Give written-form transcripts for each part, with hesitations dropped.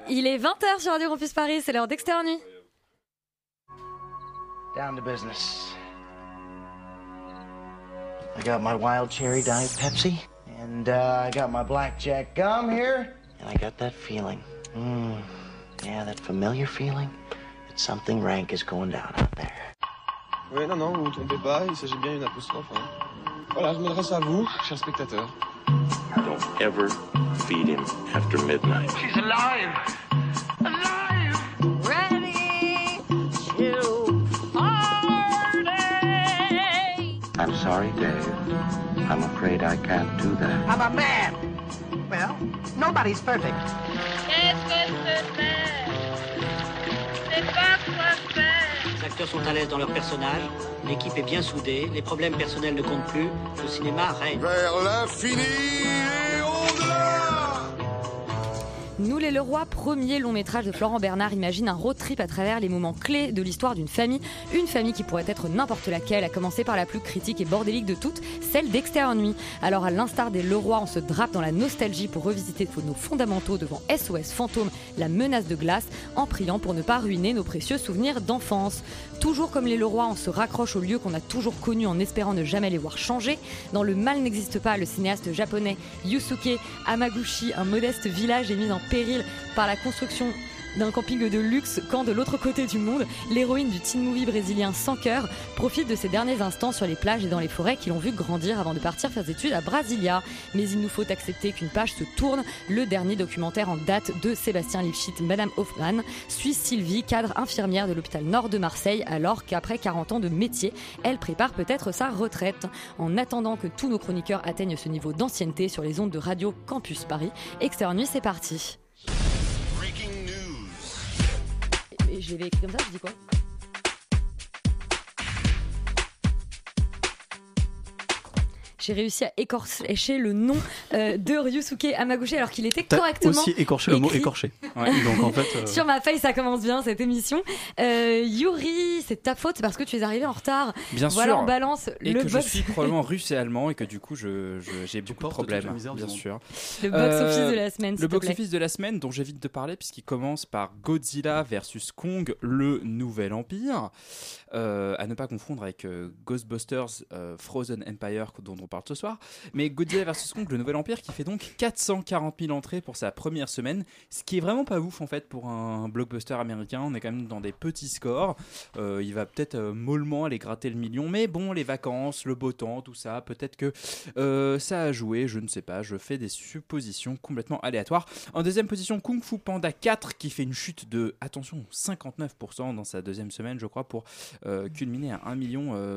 Il est 20h sur Radio Campus Paris, c'est l'heure d'Extérieur Nuit. Down to business. I got my wild cherry Diet Pepsi, and I got my blackjack gum here, and I got that feeling. Yeah, that familiar feeling that something rank is going down out there. Oui, non, vous ne vous trompez pas, il s'agit bien d'une apostrophe. Voilà, je m'adresse à vous, chers spectateurs. Don't ever feed him after midnight. She's alive! Alive! Ready to party. I'm sorry, Dave. I'm afraid I can't do that. I'm a man. Well, nobody's perfect. Qu'est-ce que c'est pas quoi faire. Les acteurs sont à l'aise dans leur personnage, l'équipe est bien soudée, les problèmes personnels ne comptent plus, le cinéma règne. Vers l'infini et au-delà. Nous les Leroy, premier long métrage de Florent Bernard, imagine un road trip à travers les moments clés de l'histoire d'une famille. Une famille qui pourrait être n'importe laquelle, à commencer par la plus critique et bordélique de toutes, celle d'Extérieur Nuit. Alors à l'instar des Leroy, on se drape dans la nostalgie pour revisiter nos fondamentaux devant SOS Fantôme, la menace de glace, en priant pour ne pas ruiner nos précieux souvenirs d'enfance. Toujours comme les Leroy, on se raccroche aux lieux qu'on a toujours connus en espérant ne jamais les voir changer. Dans Le mal n'existe pas, le cinéaste japonais Yusuke Hamaguchi, un modeste village est mis en péril par la construction d'un camping de luxe quand de l'autre côté du monde, l'héroïne du teen movie brésilien Sans cœur profite de ses derniers instants sur les plages et dans les forêts qui l'ont vu grandir avant de partir faire des études à Brasilia. Mais il nous faut accepter qu'une page se tourne. Le dernier documentaire en date de Sébastien Lifshitz, Madame Hoffman, suit Sylvie, cadre infirmière de l'hôpital Nord de Marseille, alors qu'après 40 ans de métier, elle prépare peut-être sa retraite. En attendant que tous nos chroniqueurs atteignent ce niveau d'ancienneté sur les ondes de Radio Campus Paris, Extérieur Nuit, c'est parti. Et je l'avais écrit comme ça, je dis quoi ? J'ai réussi à écorcher le nom de Ryusuke Hamaguchi alors qu'il était correctement T'as aussi écorché le mot écorché. Ouais, donc en fait, Sur ma feuille, ça commence bien cette émission. Yuri, c'est ta faute parce que tu es arrivé en retard. Bien voilà, sûr. on balance et le que box. je suis probablement russe et allemand et que du coup j'ai beaucoup de problèmes. Bien sûr. Le box-office de la semaine, s'il Le te plaît. box-office de la semaine dont j'évite de parler puisqu'il commence par Godzilla vs Kong, le nouvel empire. À ne pas confondre avec Ghostbusters Frozen Empire dont on parle ce soir. Mais Godzilla vs Kong, le nouvel empire, qui fait donc 440 000 entrées pour sa première semaine, ce qui est vraiment pas ouf en fait pour un blockbuster américain. On est quand même dans des petits scores. Il va peut-être mollement aller gratter le million, mais bon, les vacances, le beau temps, tout ça, peut-être que ça a joué, je ne sais pas, je fais des suppositions complètement aléatoires. En deuxième position, Kung Fu Panda 4 qui fait une chute de, attention, 59% dans sa deuxième semaine, je crois, pour culminer à 1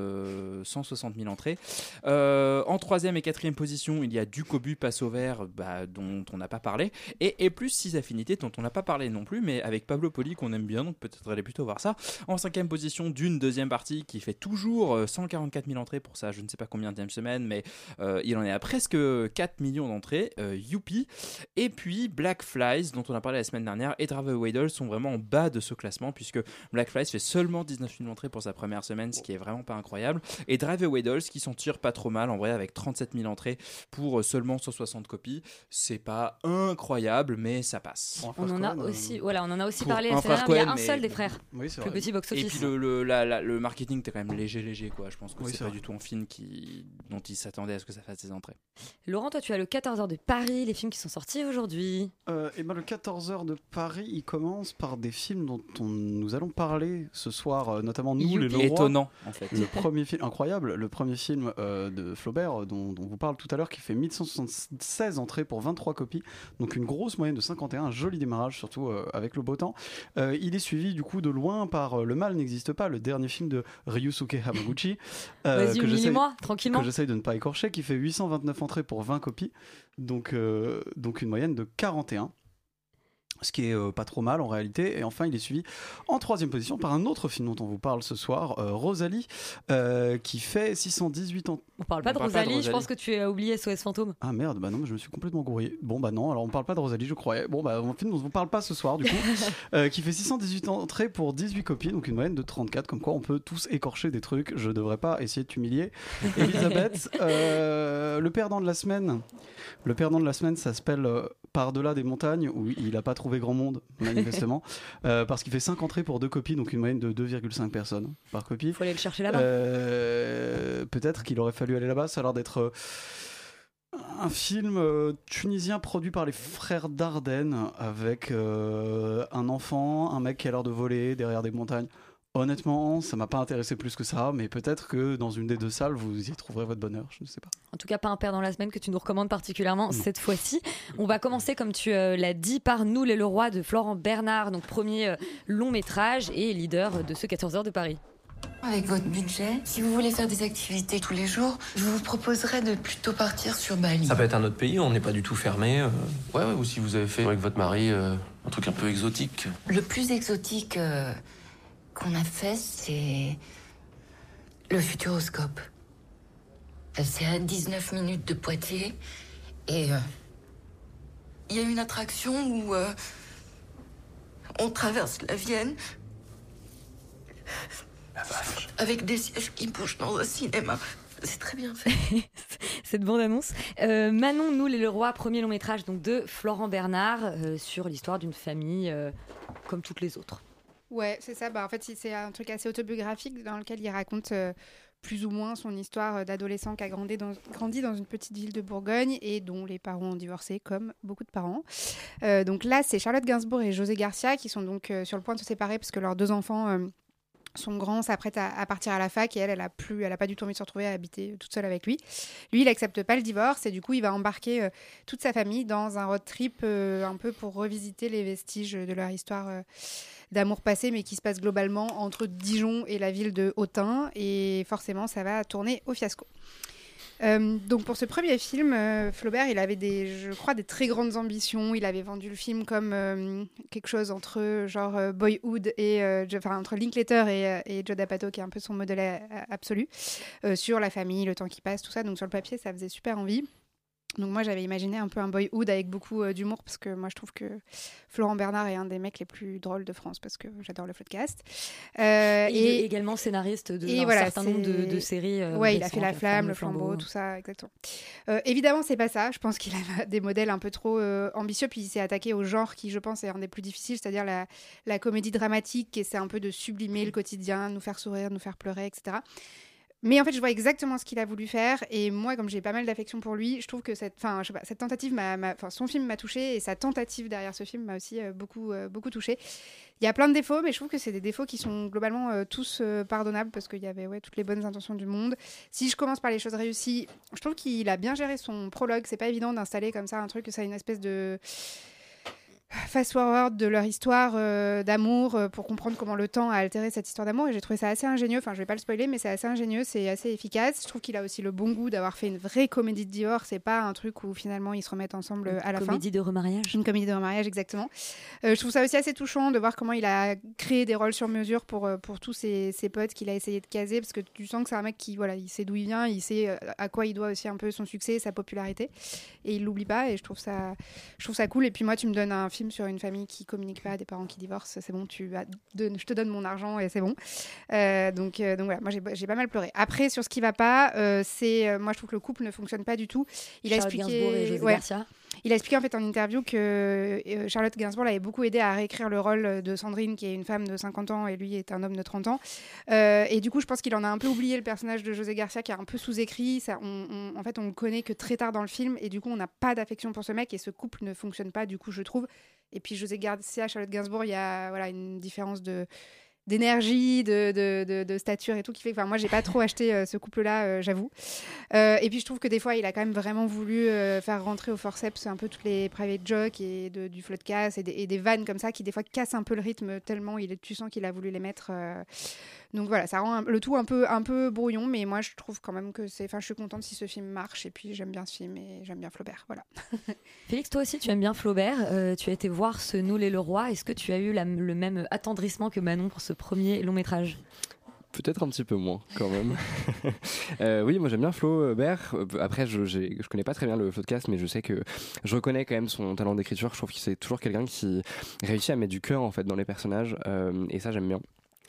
160 000 entrées. En troisième et quatrième position, il y a Ducobu Passe au vert, dont on n'a pas parlé, et plus 6 affinités dont on n'a pas parlé non plus, mais avec Pablo Poli qu'on aime bien, donc peut-être aller plutôt voir ça. En cinquième position, Dune deuxième partie qui fait toujours 144 000 entrées pour ça, je ne sais pas combien de semaine, mais il en est à presque 4 millions d'entrées, youpi. Et puis Black Flies, dont on a parlé la semaine dernière, et Drive Away Dolls sont vraiment en bas de ce classement, puisque Black Flies fait seulement 19 000 entrées pour sa première semaine, ce qui est vraiment pas incroyable, et Drive Away Dolls qui s'en tire pas trop mal en vrai, avec 37 000 entrées pour seulement 160 copies. C'est pas incroyable, mais ça passe. On en a aussi parlé un la semaine frère dernière, mais il y a Cohen, un seul mais- des frères. oui, c'est Le vrai. petit box-office. Et puis le marketing était quand même léger quoi. Je pense que Oui, c'est c'est pas vrai. du tout un film dont il s'attendait à ce que ça fasse des entrées. Laurent, toi tu as le 14h de Paris, les films qui sont sortis aujourd'hui. Et ben le 14h de Paris, il commence par des films dont nous allons parler ce soir, notamment nous les Leroy. Étonnant en fait. Le premier film incroyable, le premier film de Flaubert dont on vous parle tout à l'heure, qui fait 1176 entrées pour 23 copies, donc une grosse moyenne de 51, un joli démarrage surtout avec le beau temps. Il est suivi du coup de loin par Le mal n'existe pas, le dernier film de Ryusuke Hamaguchi, Vas-y, que j'essaye humilie-moi, tranquillement. de ne pas écorcher, qui fait 829 entrées pour 20 copies, donc une moyenne de 41. Ce qui est pas trop mal en réalité. Et enfin il est suivi en troisième position par un autre film dont on vous parle ce soir, Rosalie, qui fait 618 ans. On parle pas de Rosalie, je pense que tu as oublié SOS Fantôme. Ah merde, bah non, mais je me suis complètement gouré. Bon bah non, alors on parle pas de Rosalie, je croyais. Bon bah un film dont on vous parle pas ce soir du coup, qui fait 618 entrées pour 18 copies, donc une moyenne de 34, comme quoi on peut tous écorcher des trucs. Je devrais pas essayer de t'humilier. Elisabeth, le perdant de la semaine. Le perdant de la semaine, ça s'appelle Par-delà des montagnes, où il a pas trouvé trouvé grand monde, manifestement, parce qu'il fait 5 entrées pour 2 copies, donc une moyenne de 2,5 personnes par copie. Il faut aller le chercher là-bas. Peut-être qu'il aurait fallu aller là-bas. Ça a l'air d'être un film tunisien produit par les frères Dardenne, avec un enfant, un mec qui a l'air de voler derrière des montagnes. Honnêtement, ça m'a pas intéressé plus que ça, mais peut-être que dans une des 2 salles, vous y trouverez votre bonheur, je ne sais pas. En tout cas, pas un père dans la semaine que tu nous recommandes particulièrement cette fois-ci. On va commencer, comme tu l'as dit, par Nous les Leroy de Florent Bernard, donc premier long métrage et leader de ce 14 heures de Paris. Avec votre budget, si vous voulez faire des activités tous les jours, je vous proposerais de plutôt partir sur Bali. Ça peut être un autre pays, on n'est pas du tout fermé. Ouais, ou si vous avez fait avec votre mari un truc un peu exotique. Le plus exotique qu'on a fait, c'est le Futuroscope. C'est à 19 minutes de Poitiers. Et il y a une attraction où on traverse la Vienne avec des sièges qui bougent dans un cinéma. C'est très bien fait. Cette bande-annonce. Manon, Nous les Leroy, premier long métrage donc, de Florent Bernard sur l'histoire d'une famille comme toutes les autres. Ouais, c'est ça. En fait, c'est un truc assez autobiographique dans lequel il raconte plus ou moins son histoire d'adolescent qui a grandi dans une petite ville de Bourgogne et dont les parents ont divorcé, comme beaucoup de parents. Donc là, c'est Charlotte Gainsbourg et José Garcia qui sont donc sur le point de se séparer parce que leurs 2 enfants sont grands, s'apprêtent à partir à la fac et elle a pas du tout envie de se retrouver à habiter toute seule avec lui. Lui, il accepte pas le divorce et du coup, il va embarquer toute sa famille dans un road trip un peu pour revisiter les vestiges de leur histoire d'amour passé, mais qui se passe globalement entre Dijon et la ville de Autun. Et forcément, ça va tourner au fiasco. Donc pour ce premier film, Flaubert, il avait je crois, des très grandes ambitions. Il avait vendu le film comme quelque chose entre genre Boyhood et entre Linklater et Judd Apatow, qui est un peu son modèle absolu, sur la famille, le temps qui passe, tout ça. Donc sur le papier, ça faisait super envie. Donc moi j'avais imaginé un peu un Boyhood avec beaucoup d'humour parce que moi je trouve que Florent Bernard est un des mecs les plus drôles de France parce que j'adore le Floodcast. Il est également scénariste d'un certain nombre de séries. Ouais, il a fait La Flamme, Le Flambeau, tout ça, exactement. Évidemment c'est pas ça, je pense qu'il a des modèles un peu trop ambitieux, puis il s'est attaqué au genre qui je pense est un des plus difficiles, c'est-à-dire la comédie dramatique, et c'est un peu de sublimer le quotidien, nous faire sourire, nous faire pleurer, etc. Mais en fait, je vois exactement ce qu'il a voulu faire. Et moi, comme j'ai pas mal d'affection pour lui, je trouve que cette tentative son film m'a touchée, et sa tentative derrière ce film m'a aussi beaucoup touchée. Il y a plein de défauts, mais je trouve que c'est des défauts qui sont globalement tous pardonnables parce qu'il y avait toutes les bonnes intentions du monde. Si je commence par les choses réussies, je trouve qu'il a bien géré son prologue. C'est pas évident d'installer comme ça un truc, que ça a une espèce de fast-forward de leur histoire d'amour pour comprendre comment le temps a altéré cette histoire d'amour, et j'ai trouvé ça assez ingénieux. Enfin, je vais pas le spoiler, mais c'est assez ingénieux, c'est assez efficace. Je trouve qu'il a aussi le bon goût d'avoir fait une vraie comédie de divorce. C'est pas un truc où finalement ils se remettent ensemble à la fin. Une comédie de remariage, exactement. Je trouve ça aussi assez touchant de voir comment il a créé des rôles sur mesure pour tous ses potes qu'il a essayé de caser, parce que tu sens que c'est un mec qui il sait d'où il vient, il sait à quoi il doit aussi un peu son succès, sa popularité, et il l'oublie pas, et je trouve ça cool. Et puis moi, tu me donnes un film sur une famille qui communique pas, des parents qui divorcent, c'est bon, je te donne mon argent et c'est bon. Donc voilà, moi j'ai pas mal pleuré. Après, sur ce qui va pas, moi je trouve que le couple ne fonctionne pas du tout. Il a expliqué en fait en interview que Charlotte Gainsbourg l'avait beaucoup aidé à réécrire le rôle de Sandrine, qui est une femme de 50 ans et lui est un homme de 30 ans. Et du coup, je pense qu'il en a un peu oublié le personnage de José Garcia, qui est un peu sous-écrit. En fait, on le connaît que très tard dans le film, et du coup, on n'a pas d'affection pour ce mec, et ce couple ne fonctionne pas, du coup, je trouve. Et puis José Garcia, Charlotte Gainsbourg, il y a une différence d'énergie, de stature et tout, qui fait que moi j'ai pas trop acheté ce couple-là, j'avoue. Et puis je trouve que des fois il a quand même vraiment voulu faire rentrer au forceps un peu toutes les private jokes et du floodcast et des vannes comme ça qui des fois cassent un peu le rythme tellement tu sens qu'il a voulu les mettre. Donc voilà, ça rend le tout un peu brouillon, mais moi je trouve quand même que je suis contente si ce film marche, et puis j'aime bien ce film et j'aime bien Flaubert, voilà. Félix, toi aussi tu aimes bien Flaubert, tu as été voir ce Nous les Leroy, est-ce que tu as eu le même attendrissement que Manon pour ce premier long métrage ? Peut-être un petit peu moins quand même. Oui, moi j'aime bien Flaubert. Après, je connais pas très bien le podcast, mais je sais que je reconnais quand même son talent d'écriture. Je trouve que c'est toujours quelqu'un qui réussit à mettre du cœur en fait dans les personnages, et ça j'aime bien.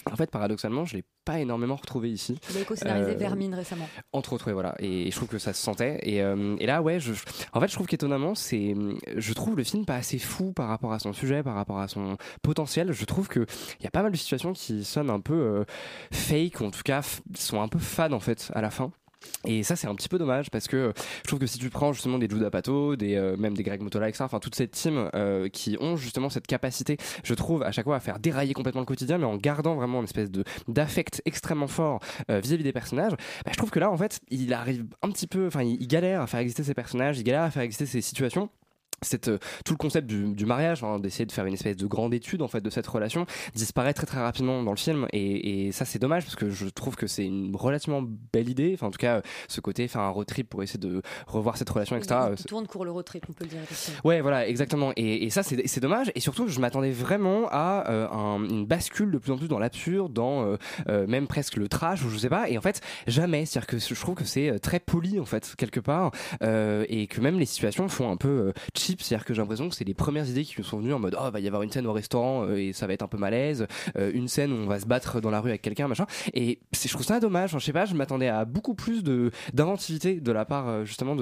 En fait, paradoxalement, je l'ai pas énormément retrouvé ici. Il a co-scénarisé Vermine récemment. Entre autres, ouais, voilà. Et je trouve que ça se sentait. Et là, ouais, en fait, je trouve qu'étonnamment, je trouve le film pas assez fou par rapport à son sujet, par rapport à son potentiel. Je trouve qu'il y a pas mal de situations qui sonnent un peu fake, ou en tout cas, sont un peu fades, en fait, à la fin. Et ça c'est un petit peu dommage parce que je trouve que si tu prends justement des Judd Apatow, même des Greg Mottola, etc., enfin toute cette team qui ont justement cette capacité, je trouve à chaque fois à faire dérailler complètement le quotidien, mais en gardant vraiment une espèce d'affect extrêmement fort vis-à-vis des personnages, je trouve que là en fait il arrive un petit peu, enfin il galère à faire exister ces personnages, il galère à faire exister ces situations. Tout le concept du mariage, d'essayer de faire une espèce de grande étude en fait de cette relation, disparaît très très rapidement dans le film, et ça c'est dommage parce que je trouve que c'est une relativement belle idée, enfin en tout cas ce côté faire un road trip pour essayer de revoir cette relation, etc. Il tourne court le road trip, on peut le dire. Ouais, voilà, exactement, et ça c'est dommage, et surtout je m'attendais vraiment à une bascule de plus en plus dans l'absurde, dans même presque le trash, ou je sais pas, et en fait jamais, c'est-à-dire que je trouve que c'est très poli en fait quelque part, et que même les situations font un peu cheap. C'est-à-dire que j'ai l'impression que c'est les premières idées qui nous sont venues en mode va y avoir une scène au restaurant et ça va être un peu malaise, une scène où on va se battre dans la rue avec quelqu'un, machin, et je trouve ça dommage. Enfin, je sais pas, je m'attendais à beaucoup plus d'inventivité de la part justement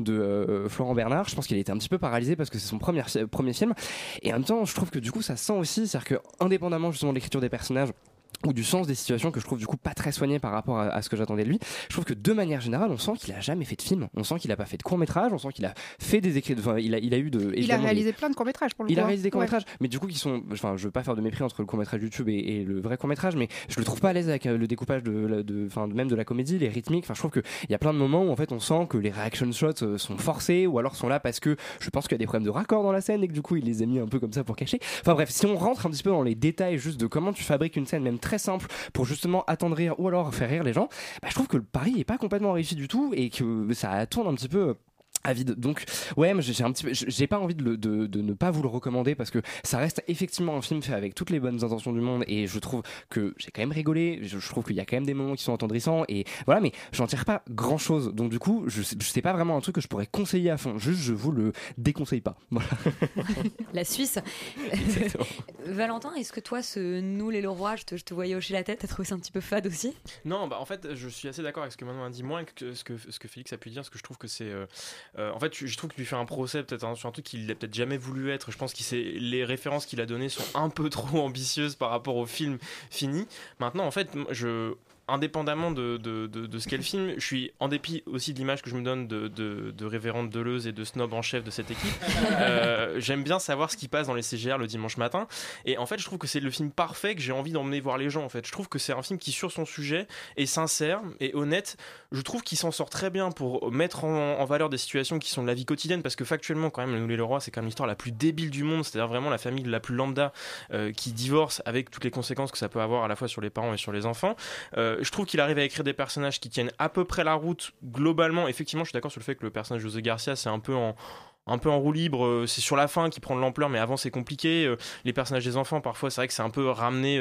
de Florent Bernard. Je pense qu'il a été un petit peu paralysé parce que c'est son premier film, et en même temps je trouve que du coup ça sent aussi, c'est-à-dire que indépendamment justement de l'écriture des personnages ou du sens des situations que je trouve du coup pas très soigné par rapport à ce que j'attendais de lui, je trouve que de manière générale on sent qu'il a jamais fait de film, on sent qu'il a pas fait de court-métrage, on sent qu'il a fait des écrits, enfin il a réalisé plein de courts-métrages pour le coup. Il a réalisé des courts-métrages, mais du coup qui sont, enfin je veux pas faire de mépris entre le court-métrage YouTube et le vrai court-métrage, mais je le trouve pas à l'aise avec le découpage même de la comédie, les rythmiques, enfin je trouve que il y a plein de moments où en fait on sent que les reaction shots sont forcés, ou alors sont là parce que je pense qu'il y a des problèmes de raccord dans la scène et que du coup il les a mis un peu comme ça pour cacher. Enfin bref, si on rentre un petit peu dans les détails juste de comment tu fabriques une scène même très simple pour justement attendrir ou alors faire rire les gens, je trouve que le pari est pas complètement réussi du tout et que ça tourne un petit peu à vide. Donc ouais, j'ai pas envie de ne pas vous le recommander parce que ça reste effectivement un film fait avec toutes les bonnes intentions du monde, et je trouve que j'ai quand même rigolé, je trouve qu'il y a quand même des moments qui sont attendrissants, et voilà, mais j'en tire pas grand chose, donc du coup je sais pas vraiment un truc que je pourrais conseiller à fond, juste je vous le déconseille pas, voilà. La Suisse. Valentin, est-ce que toi Nous les Leroy, je te voyais hocher la tête, t'as trouvé ça un petit peu fade aussi? Non, en fait je suis assez d'accord avec ce que Manon a dit, moins que ce que Félix a pu dire, parce que je trouve que c'est en fait je trouve qu'il lui fait un procès peut-être sur un truc qu'il n'a peut-être jamais voulu être. Je pense que les références qu'il a données sont un peu trop ambitieuses par rapport au film fini. Maintenant en fait indépendamment de ce qu'est le film, je suis, en dépit aussi de l'image que je me donne de révérende Deleuze et de snob en chef de cette équipe, j'aime bien savoir ce qui passe dans les CGR le dimanche matin, et en fait je trouve que c'est le film parfait que j'ai envie d'emmener voir les gens. En fait je trouve que c'est un film qui sur son sujet est sincère et honnête. Je trouve qu'il s'en sort très bien pour mettre en valeur des situations qui sont de la vie quotidienne, parce que factuellement quand même Nous les Leroy c'est quand même l'histoire la plus débile du monde, c'est-à-dire vraiment la famille la plus lambda qui divorce avec toutes les conséquences que ça peut avoir à la fois sur les parents et sur les enfants. Je trouve qu'il arrive à écrire des personnages qui tiennent à peu près la route globalement. Effectivement, je suis d'accord sur le fait que le personnage de José Garcia, c'est un peu en roue libre, c'est sur la fin qu'il prend de l'ampleur, mais avant c'est compliqué. Les personnages des enfants, parfois c'est vrai que c'est un peu ramené,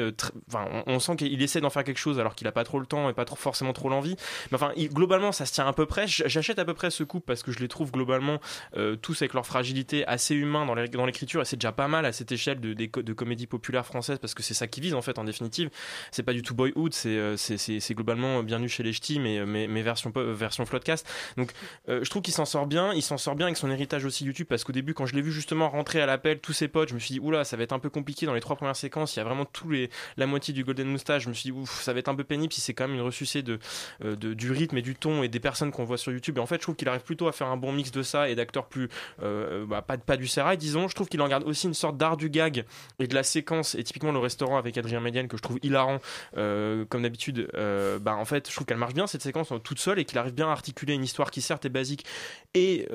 on sent qu'il essaie d'en faire quelque chose alors qu'il a pas trop le temps et pas forcément trop l'envie, mais enfin globalement ça se tient à peu près. J'achète à peu près ce couple parce que je les trouve globalement tous avec leur fragilité assez humain dans l'écriture, et c'est déjà pas mal à cette échelle de comédie populaire française, parce que c'est ça qui vise en fait en définitive. C'est pas du tout Boyhood, c'est globalement Bienvenue chez les Ch'tis, mais version Floodcast. Donc je trouve qu'il s'en sort bien avec son héritage aussi YouTube, parce qu'au début quand je l'ai vu justement rentrer à l'appel tous ses potes, je me suis dit oula, ça va être un peu compliqué dans les 3 premières séquences, il y a vraiment la moitié du Golden Moustache, je me suis dit ouf, ça va être un peu pénible si c'est quand même une ressucée du rythme et du ton et des personnes qu'on voit sur YouTube. Et en fait je trouve qu'il arrive plutôt à faire un bon mix de ça et d'acteurs plus pas du sérail disons. Je trouve qu'il en garde aussi une sorte d'art du gag et de la séquence, et typiquement le restaurant avec Adrien Méniel que je trouve hilarant comme d'habitude. En fait je trouve qu'elle marche bien cette séquence toute seule, et qu'il arrive bien à articuler une histoire qui certes est basique et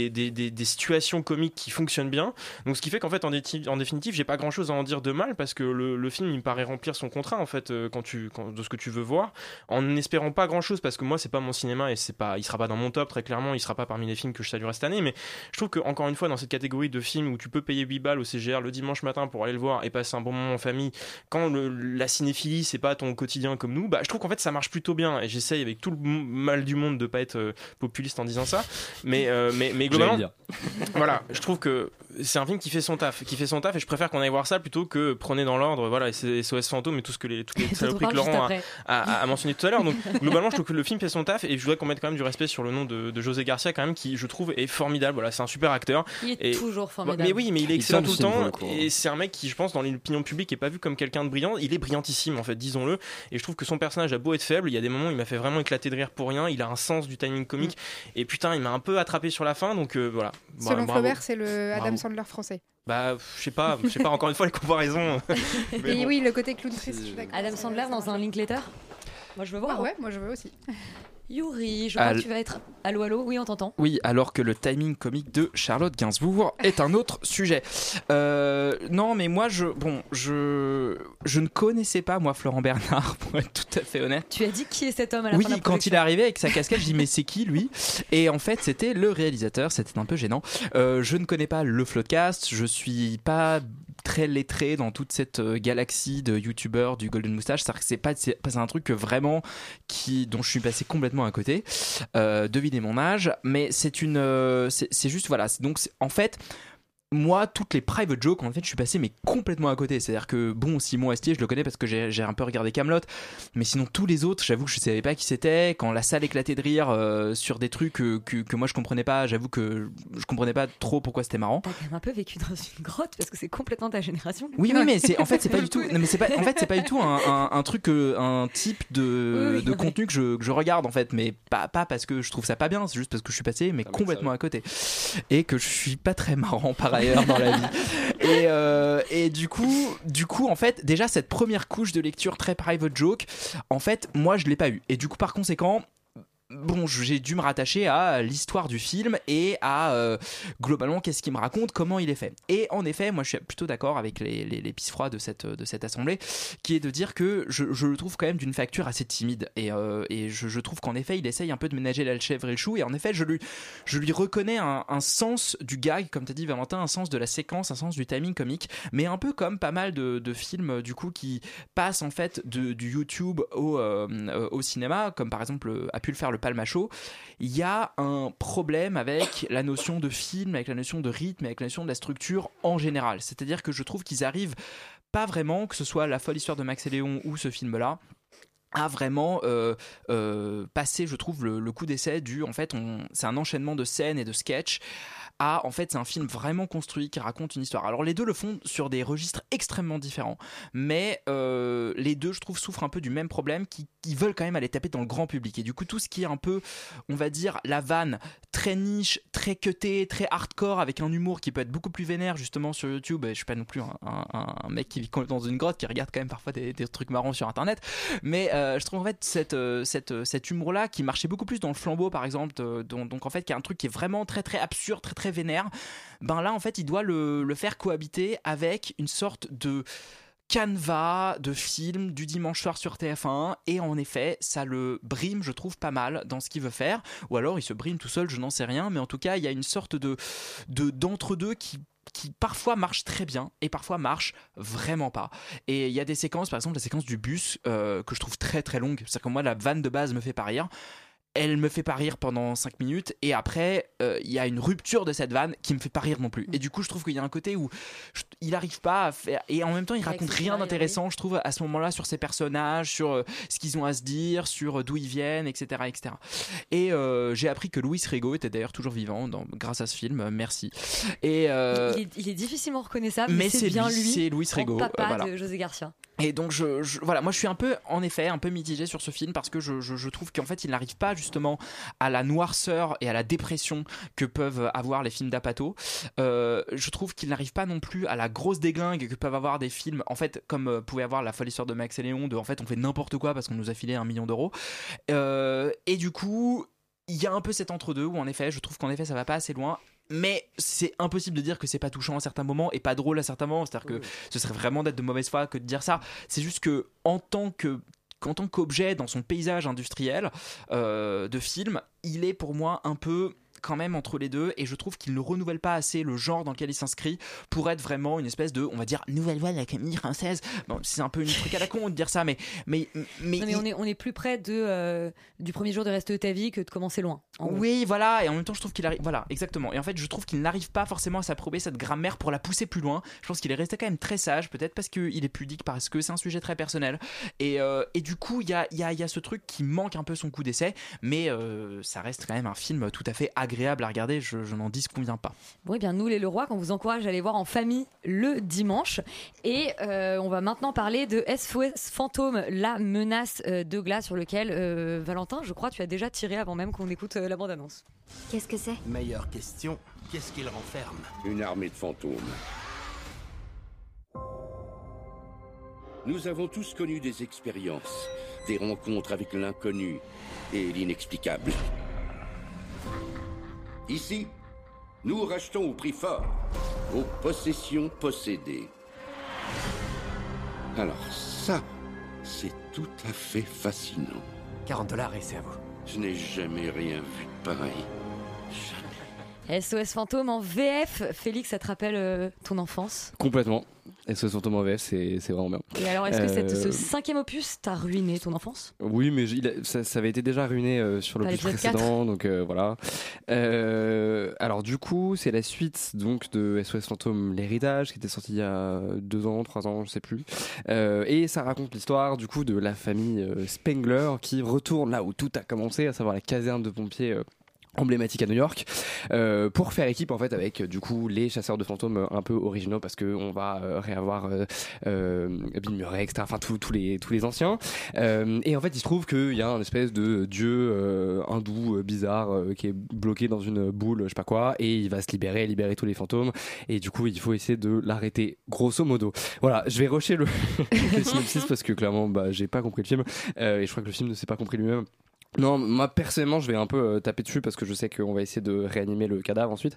des situations comiques qui fonctionnent bien. Donc ce qui fait qu'en fait en définitive j'ai pas grand chose à en dire de mal, parce que le film il me paraît remplir son contrat en fait de ce que tu veux voir, en espérant pas grand chose, parce que moi c'est pas mon cinéma et il sera pas dans mon top, très clairement il sera pas parmi les films que je saluerai cette année, mais je trouve que encore une fois dans cette catégorie de films où tu peux payer 8 balles au CGR le dimanche matin pour aller le voir et passer un bon moment en famille, quand la cinéphilie c'est pas ton quotidien comme nous, je trouve qu'en fait ça marche plutôt bien, et j'essaye avec tout le mal du monde de pas être populiste en disant ça, mais globalement voilà, je trouve que c'est un film qui fait son taf, et je préfère qu'on aille voir ça plutôt que prenez dans l'ordre, voilà, SOS Fantôme et toutes les saloperies que Laurent a mentionné tout à l'heure. Donc globalement, je trouve que le film fait son taf, et je voudrais qu'on mette quand même du respect sur le nom de José Garcia, quand même, qui je trouve est formidable. Voilà, c'est un super acteur. Il est toujours formidable. Mais oui, mais il est excellent tout le temps, et c'est un mec qui, je pense, dans l'opinion publique, est pas vu comme quelqu'un de brillant. Il est brillantissime, en fait, disons-le. Et je trouve que son personnage a beau être faible, il y a des moments où il m'a fait vraiment éclater de rire pour rien. Il a un sens du timing comique, et putain, il m'a un peu attrapé sur la fin. Donc voilà. Selon Bravo. Flaubert, c'est le Adam Sandler français. Bah, je sais pas, encore une fois, les comparaisons. Et bon. Oui, le côté clown triste, je suis d'accord. Adam Sandler dans un Linklater. Moi, je veux voir. Ah ouais, moi je veux aussi. Yuri, je crois que tu vas être... Allô, allô, oui, on t'entend. Oui, alors que le timing comique de Charlotte Gainsbourg est un autre sujet. Non, mais moi, je ne connaissais pas, moi, Florent Bernard, pour être tout à fait honnête. Tu as dit qui est cet homme à la fin de la projection. Quand il est arrivé avec sa casquette, je dis mais c'est qui lui ? Et en fait, c'était le réalisateur, c'était un peu gênant. Je ne connais pas le Floodcast, je suis pas très lettré dans toute cette galaxie de youtubeurs du Golden Moustache. C'est pas un truc vraiment dont je suis passé complètement à côté. Devinez mon âge, mais c'est juste voilà. Donc en fait, moi, toutes les private jokes, en fait, je suis passé mais complètement à côté. C'est-à-dire que bon, Simon Astier, je le connais parce que j'ai un peu regardé Kaamelott, mais sinon tous les autres, j'avoue que je savais pas qui c'était. Quand la salle éclatait de rire sur des trucs que moi je comprenais pas, j'avoue que je comprenais pas trop pourquoi c'était marrant. T'as quand même un peu vécu dans une grotte parce que c'est complètement ta génération. Oui, mais c'est pas du tout. Non, mais c'est pas du tout un truc, un type de contenu que je regarde en fait, mais pas parce que je trouve ça pas bien, c'est juste parce que je suis passé mais complètement à côté et que je suis pas très marrant par ailleurs dans la vie. Et du coup en fait déjà cette première couche de lecture très private joke, en fait moi je l'ai pas eu, et du coup par conséquent bon, j'ai dû me rattacher à l'histoire du film et à globalement qu'est-ce qu'il me raconte, comment il est fait. Et en effet, moi je suis plutôt d'accord avec les pisse froids de cette assemblée, qui est de dire que je le trouve quand même d'une facture assez timide, et je trouve qu'en effet il essaye un peu de ménager la chèvre et le chou, et en effet je lui reconnais un sens du gag, comme t'as dit Valentin, un sens de la séquence, un sens du timing comique, mais un peu comme pas mal de films du coup qui passent en fait du YouTube au cinéma, comme par exemple a pu le faire le Palma Show. Il y a un problème avec la notion de film, avec la notion de rythme, avec la notion de la structure en général. C'est-à-dire que je trouve qu'ils arrivent pas vraiment, que ce soit La folle histoire de Max et Léon ou ce film-là, à vraiment passer, je trouve, le coup d'essai du, en fait, c'est un enchaînement de scènes et de sketchs. En fait, c'est un film vraiment construit qui raconte une histoire. Alors les deux le font sur des registres extrêmement différents, mais les deux, je trouve, souffrent un peu du même problème, qui veulent quand même aller taper dans le grand public. Et du coup, tout ce qui est un peu, on va dire, la vanne très niche, très cutée, très hardcore, avec un humour qui peut être beaucoup plus vénère justement sur YouTube. Je suis pas non plus un mec qui vit dans une grotte, qui regarde quand même parfois des trucs marrants sur Internet, mais je trouve en fait cet humour-là qui marchait beaucoup plus dans Le Flambeau par exemple, donc en fait qui est un truc qui est vraiment très très absurde, très très vénère. Ben là en fait il doit le faire cohabiter avec une sorte de canevas de film du dimanche soir sur TF1, et en effet ça le brime, je trouve, pas mal dans ce qu'il veut faire, ou alors il se brime tout seul, je n'en sais rien, mais en tout cas il y a une sorte d'entre-deux qui parfois marche très bien et parfois marche vraiment pas. Et il y a des séquences, par exemple la séquence du bus que je trouve très très longue, c'est-à-dire que moi la vanne de base me fait pas rire, elle me fait pas rire pendant 5 minutes, et après il y a une rupture de cette vanne qui me fait pas rire non plus, et du coup je trouve qu'il y a un côté où il arrive pas à faire, et en même temps il raconte rien d'intéressant, je trouve, à ce moment là, sur ses personnages, sur ce qu'ils ont à se dire, sur d'où ils viennent, etc. Et j'ai appris que Louis Rego était d'ailleurs toujours vivant grâce à ce film, merci. Et il est difficilement reconnaissable, mais c'est bien lui, c'est Louis Rego, papa voilà. de José Garcia. Et donc voilà, moi je suis un peu mitigé sur ce film, parce que je trouve qu'en fait il n'arrive pas justement à la noirceur et à la dépression que peuvent avoir les films d'Apatow. Je trouve qu'il n'arrive pas non plus à la grosse déglingue que peuvent avoir des films, en fait, comme pouvait avoir La folle histoire de Max et Léon, en fait on fait n'importe quoi parce qu'on nous a filé 1 million d'euros. Et du coup il y a un peu cet entre-deux où en effet je trouve qu'en effet ça va pas assez loin. Mais c'est impossible de dire que c'est pas touchant à certains moments et pas drôle à certains moments. C'est-à-dire que ce serait vraiment d'être de mauvaise foi que de dire ça. C'est juste que en tant qu'objet dans son paysage industriel de film, il est pour moi un peu quand même entre les deux, et je trouve qu'il ne renouvelle pas assez le genre dans lequel il s'inscrit pour être vraiment une espèce de, on va dire, nouvelle voix de la comédie française. Bon, c'est un peu une truc à la con de dire ça, mais on est plus près du premier jour de Reste de ta vie que de commencer loin. Oui, voilà, et en même temps je trouve qu'il arrive, voilà, exactement, et en fait je trouve qu'il n'arrive pas forcément à s'approprier cette grammaire pour la pousser plus loin. Je pense qu'il est resté quand même très sage, peut-être parce qu'il est pudique, parce que c'est un sujet très personnel, et du coup il y a ce truc qui manque un peu son coup d'essai, mais ça reste quand même un film tout à fait agréable à regarder, je n'en disconviens pas. Bon, et bien nous les Leroy, on vous encourage à aller voir en famille le dimanche, et on va maintenant parler de SOS Fantôme, la menace de glace, sur lequel Valentin, je crois tu as déjà tiré avant même qu'on écoute la bande-annonce. Qu'est-ce que c'est ? Meilleure question, qu'est-ce qu'il renferme ? Une armée de fantômes. Nous avons tous connu des expériences, des rencontres avec l'inconnu et l'inexplicable. Ici, nous rachetons au prix fort vos possessions possédées. Alors ça, c'est tout à fait fascinant. $40 et c'est à vous. Je n'ai jamais rien vu de pareil. SOS Fantôme en VF. Félix, ça te rappelle ton enfance ? Complètement. SOS Fantôme en VF, c'est vraiment bien. Et alors, est-ce que ce 5e opus t'a ruiné ton enfance ? Oui, mais ça avait été déjà ruiné sur l'opus précédent, donc voilà. Alors du coup, c'est la suite donc de SOS Fantôme l'héritage, qui était sorti il y a 2 ans, 3 ans, je sais plus. Et ça raconte l'histoire du coup de la famille Spengler qui retourne là où tout a commencé, à savoir la caserne de pompiers emblématique à New York, pour faire équipe en fait avec du coup les chasseurs de fantômes un peu originaux, parce que on va réavoir Bill Murray, etc. Enfin tous les anciens. Et en fait il se trouve qu'il y a un espèce de dieu hindou bizarre qui est bloqué dans une boule, je sais pas quoi, et il va se libérer tous les fantômes, et du coup il faut essayer de l'arrêter, grosso modo. Voilà, je vais rusher le synopsis parce que clairement j'ai pas compris le film, et je crois que le film ne s'est pas compris lui-même. Non, moi personnellement je vais un peu taper dessus parce que je sais qu'on va essayer de réanimer le cadavre ensuite.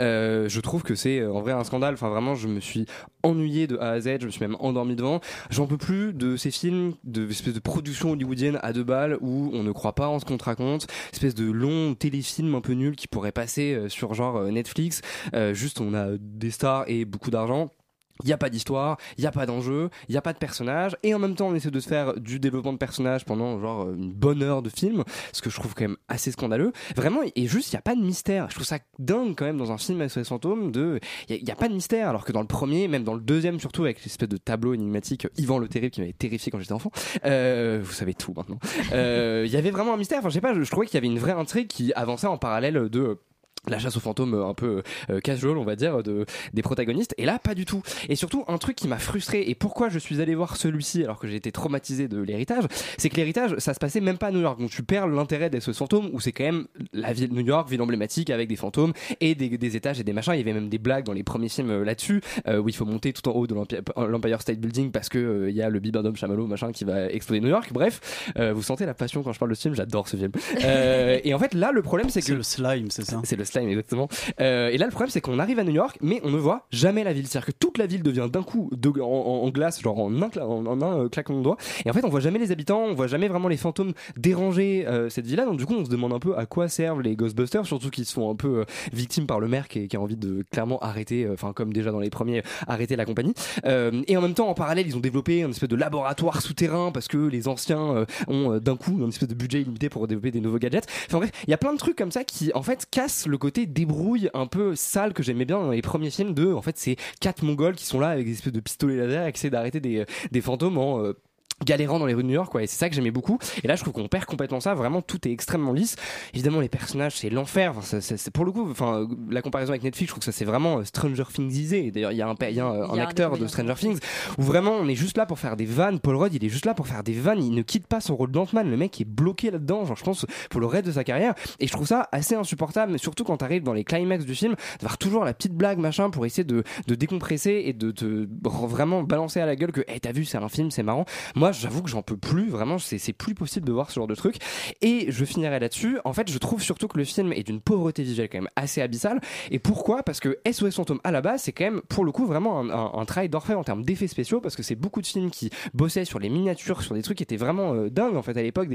Je trouve que c'est en vrai un scandale. Enfin vraiment, je me suis ennuyé de A à Z, je me suis même endormi devant. J'en peux plus de ces films, de espèce de production hollywoodienne à 2 balles où on ne croit pas en ce qu'on te raconte, espèce de long téléfilm un peu nul qui pourrait passer sur genre Netflix. Juste on a des stars et beaucoup d'argent. Il n'y a pas d'histoire, il n'y a pas d'enjeu, il n'y a pas de personnage, et en même temps on essaie de se faire du développement de personnages pendant genre une bonne heure de film, ce que je trouve quand même assez scandaleux. Vraiment, et juste il n'y a pas de mystère. Je trouve ça dingue quand même dans un film SOS Fantôme, il n'y a pas de mystère, alors que dans le premier, même dans le deuxième surtout, avec l'espèce de tableau énigmatique Yvan le Terrible qui m'avait terrifié quand j'étais enfant, vous savez tout maintenant, il y avait vraiment un mystère. Enfin je sais pas, je trouvais qu'il y avait une vraie intrigue qui avançait en parallèle de la chasse aux fantômes un peu casual, on va dire, des protagonistes, et là pas du tout. Et surtout un truc qui m'a frustré, et pourquoi je suis allé voir celui-ci alors que j'ai été traumatisé de l'héritage, c'est que l'héritage ça se passait même pas à New York, donc tu perds l'intérêt des fantômes, où c'est quand même la ville de New York, ville emblématique avec des fantômes et des étages et des machins. Il y avait même des blagues dans les premiers films là-dessus, où il faut monter tout en haut de l'Empire State Building parce que il y a le bibendum chamallow machin qui va exploser New York. Bref, vous sentez la passion quand je parle de ce film, j'adore ce film. Et en fait là le problème c'est que c'est le slime, c'est ça, c'est le slime exactement. Et là le problème c'est qu'on arrive à New York mais on ne voit jamais la ville, c'est-à-dire que toute la ville devient d'un coup en glace, genre en un claquement de doigts, et en fait on voit jamais les habitants, on voit jamais vraiment les fantômes déranger cette ville là. Donc du coup on se demande un peu à quoi servent les Ghostbusters, surtout qu'ils se font un peu victimes par le maire qui a envie de clairement arrêter, enfin comme déjà dans les premiers, arrêter la compagnie. Et en même temps en parallèle ils ont développé un espèce de laboratoire souterrain parce que les anciens ont d'un coup un espèce de budget illimité pour développer des nouveaux gadgets. Enfin bref, il y a plein de trucs comme ça qui en fait cassent le côté débrouille un peu sale que j'aimais bien dans les premiers films en fait c'est 4 mongols qui sont là avec des espèces de pistolets laser et qui essaient d'arrêter des fantômes en galérant dans les rues de New York, quoi. Et c'est ça que j'aimais beaucoup. Et là je trouve qu'on perd complètement ça, vraiment tout est extrêmement lisse. Évidemment les personnages c'est l'enfer, enfin, c'est pour le coup, enfin la comparaison avec Netflix, je trouve que ça c'est vraiment Stranger Thingsisé. D'ailleurs il y a un acteur de Stranger Things où vraiment on est juste là pour faire des vannes. Paul Rudd il est juste là pour faire des vannes, il ne quitte pas son rôle d'Ant-Man, le mec est bloqué là-dedans, genre je pense pour le reste de sa carrière, et je trouve ça assez insupportable, mais surtout quand t'arrives dans les climax du film d'avoir toujours la petite blague machin pour essayer de décompresser et de te vraiment balancer à la gueule que hey, t'as vu c'est un film, c'est marrant. Moi j'avoue que j'en peux plus, vraiment c'est plus possible de voir ce genre de truc. Et je finirai là-dessus. En fait je trouve surtout que le film est d'une pauvreté visuelle quand même assez abyssale. Et pourquoi ? Parce que SOS Fantôme à la base c'est quand même pour le coup vraiment un travail d'orfèvre en termes d'effets spéciaux, parce que c'est beaucoup de films qui bossaient sur les miniatures, sur des trucs qui étaient vraiment dingues en fait à l'époque,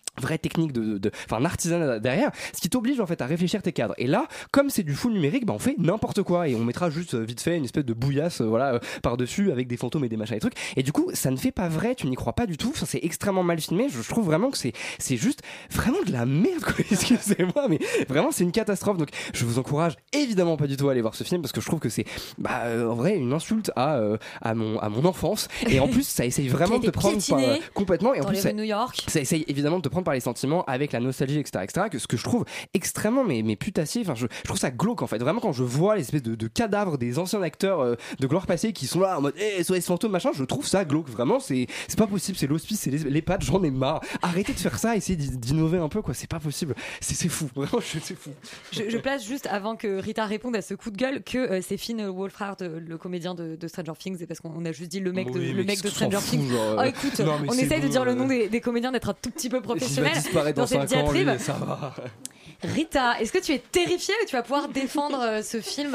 vraie technique un artisanat derrière, ce qui t'oblige en fait à réfléchir tes cadres. Et là, comme c'est du full numérique, on fait n'importe quoi et on mettra juste vite fait une espèce de bouillasse par-dessus avec des fantômes et des machins et trucs. Et du coup, ça ne fait pas vrai, tu n'y crois pas du tout. Enfin, c'est extrêmement mal filmé. Je trouve vraiment que c'est juste vraiment de la merde, quoi. Excusez-moi, mais vraiment c'est une catastrophe. Donc, je vous encourage évidemment pas du tout à aller voir ce film parce que je trouve que c'est en vrai une insulte à mon enfance. Et en plus, ça essaye vraiment de te prendre complètement. Et en plus, ça essaye évidemment de te prendre par les sentiments avec la nostalgie, etc., que ce que je trouve extrêmement mais putassier. Enfin, je trouve ça glauque en fait. Vraiment, quand je vois les espèces de cadavres des anciens acteurs de gloire passée qui sont là en mode SOS fantôme machin, je trouve ça glauque. Vraiment, c'est pas possible. C'est l'hospice, c'est les pattes. J'en ai marre. Arrêtez de faire ça. Essayez d'innover un peu, quoi. C'est pas possible. C'est fou. Vraiment, c'est fou. Je place juste avant que Rita réponde à ce coup de gueule que c'est Finn Wolfhard, le comédien de Stranger Things, et parce qu'on a juste dit le mec de Stranger Things. Écoute, on essaye de dire le nom des comédiens, d'être un tout petit peu professionnel dans cette diatribe. Ça va. Rita, est-ce que tu es terrifiée ou tu vas pouvoir défendre ce film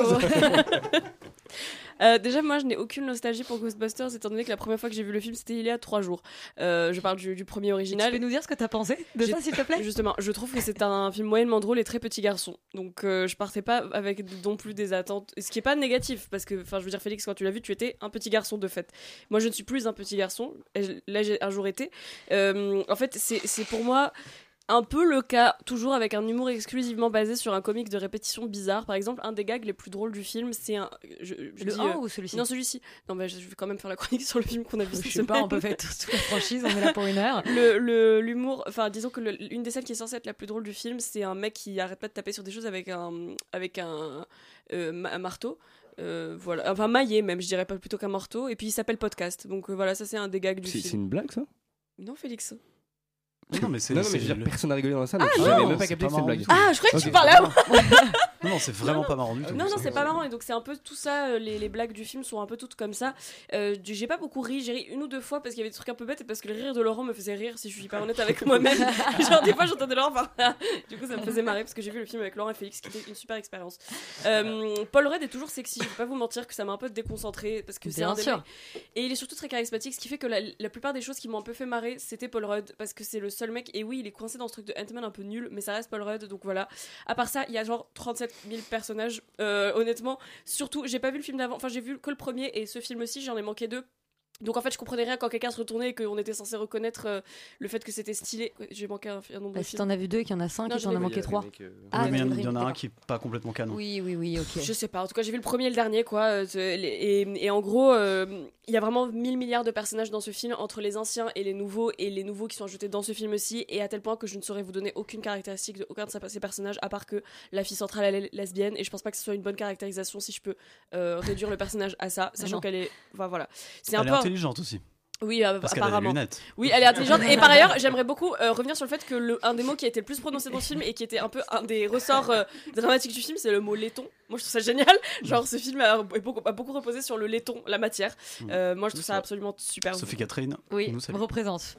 Déjà, moi, je n'ai aucune nostalgie pour Ghostbusters, étant donné que la première fois que j'ai vu le film, c'était il y a 3 jours. Je parle du premier original. Tu peux nous dire ce que tu as pensé de ça, s'il te plaît? Justement, je trouve que c'est un film moyennement drôle et très petit garçon. Donc, je partais pas avec non plus des attentes. Ce qui est pas négatif, parce que, je veux dire, Félix, quand tu l'as vu, tu étais un petit garçon de fait. Moi, je ne suis plus un petit garçon. Là, j'ai un jour été. En fait, c'est pour moi un peu le cas, toujours avec un humour exclusivement basé sur un comique de répétition bizarre. Par exemple, un des gags les plus drôles du film, c'est le 1 ou celui-ci? Non, celui-ci. Non, je vais quand même faire la chronique sur le film qu'on a vu cette Je sais semaine. pas, on peut faire toute la franchise, on est là pour 1 heure. L'humour, disons que une des scènes qui est censée être la plus drôle du film, c'est un mec qui arrête pas de taper sur des choses avec un marteau. Voilà, enfin maillé même, je dirais pas plutôt qu'un marteau. Et puis il s'appelle Podcast. Donc voilà, ça c'est un des gags du film. C'est une blague, ça? Non, Félix. Non, mais je veux dire, personne n'a rigolé dans la salle. Ah, donc j'avais même pas capté que c'était une blague. Ah, je croyais que tu parlais à moi. Non, c'est vraiment pas marrant du tout. Non, c'est pas marrant. Et donc, c'est un peu tout ça. Les blagues du film sont un peu toutes comme ça. J'ai pas beaucoup ri. J'ai ri 1 ou 2 fois parce qu'il y avait des trucs un peu bêtes et parce que le rire de Laurent me faisait rire, si je suis pas honnête avec moi-même. Genre, des fois, j'entendais Laurent par là. Du coup, ça me faisait marrer parce que j'ai vu le film avec Laurent et Félix qui était une super expérience. Paul Rudd est toujours sexy. Je vais pas vous mentir que ça m'a un peu déconcentré parce que c'est un des mecs. Et il est surtout très charismatique, ce qui fait que la plupart des choses qui m'ont un peu fait marrer, c'était Paul Rudd parce que c'est le seul mec. Et oui, il est coincé dans ce truc de Ant-Man un peu nul, mais ça reste Paul Rudd, donc voilà. À part ça, il y a genre 37 000 personnages. Honnêtement, surtout, j'ai pas vu le film d'avant. Enfin, j'ai vu que le premier et ce film aussi, j'en ai manqué 2. Donc en fait, je comprenais rien quand quelqu'un se retournait et qu'on était censé reconnaître le fait que c'était stylé. J'ai manqué un nombre de films. Si t'en as vu 2 et qu'il y en a 5 et t'en as manqué 3. Ah, mais il y en a un qui est pas complètement canon. Oui, ok. Je sais pas, en tout cas, j'ai vu le premier et le dernier, quoi. Et en gros, il y a vraiment 1000 milliards de personnages dans ce film, entre les anciens et les nouveaux qui sont ajoutés dans ce film aussi, et à tel point que je ne saurais vous donner aucune caractéristique de aucun de ces personnages, à part que la fille centrale, elle est lesbienne, et je pense pas que ce soit une bonne caractérisation si je peux réduire le personnage à ça, sachant qu'elle est. Enfin voilà. C'est un peu intelligente aussi. Oui, parce qu'elle a des lunettes. Oui, elle est intelligente. Et par ailleurs, j'aimerais beaucoup revenir sur le fait que un des mots qui a été le plus prononcé dans ce film et qui était un peu un des ressorts dramatiques du film, c'est le mot laiton. Moi, je trouve ça génial. Genre, ce film a beaucoup reposé sur le laiton, la matière. Moi, je trouve ça absolument super. Sophie Catherine. Oui, me représente.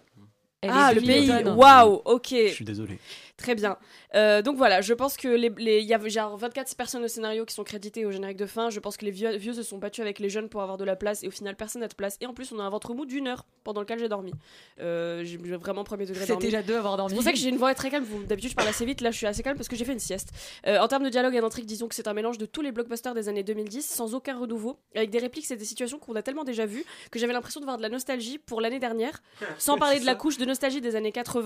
Le pays, waouh, ok. Je suis désolé. Très bien. Donc voilà, je pense que il y a genre 24 personnes au scénario qui sont créditées au générique de fin. Je pense que les vieux se sont battus avec les jeunes pour avoir de la place et au final personne n'a de place. Et en plus, on a un ventre mou d'1 heure pendant lequel j'ai dormi. J'ai vraiment premier degré dormi. C'était déjà 2 avoir dormi. C'est pour ça que j'ai une voix très calme. D'habitude, je parle assez vite. Là, je suis assez calme parce que j'ai fait une sieste. En termes de dialogue et d'intrigue, disons que c'est un mélange de tous les blockbusters des années 2010 sans aucun renouveau, avec des répliques et des situations qu'on a tellement déjà vues que j'avais l'impression de voir de la nostalgie pour l'année dernière, sans parler de la couche de nostalgie des années 80.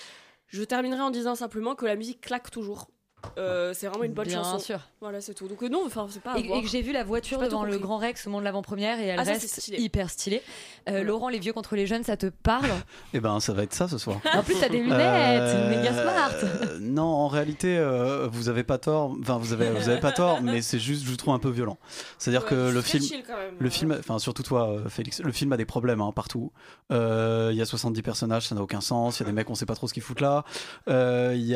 Je terminerai en disant simplement que la musique claque toujours. C'est vraiment une bonne chanson. Bien sûr. Voilà, c'est tout. Donc non, enfin c'est pas. Et que j'ai vu la voiture devant le Grand Rex au moment de l'avant-première et elle reste hyper stylée. Laurent, les vieux contre les jeunes, ça te parle? Eh ben, ça va être ça ce soir. En plus, t'as des lunettes, méga smart. Non, en réalité, vous avez pas tort. Enfin, vous avez pas tort, mais c'est juste, je trouve un peu violent. C'est-à-dire que le film, enfin surtout toi, Félix, le film a des problèmes partout. Il y a 70 personnages, ça n'a aucun sens. Il y a des mecs, on sait pas trop ce qu'ils foutent là. Il y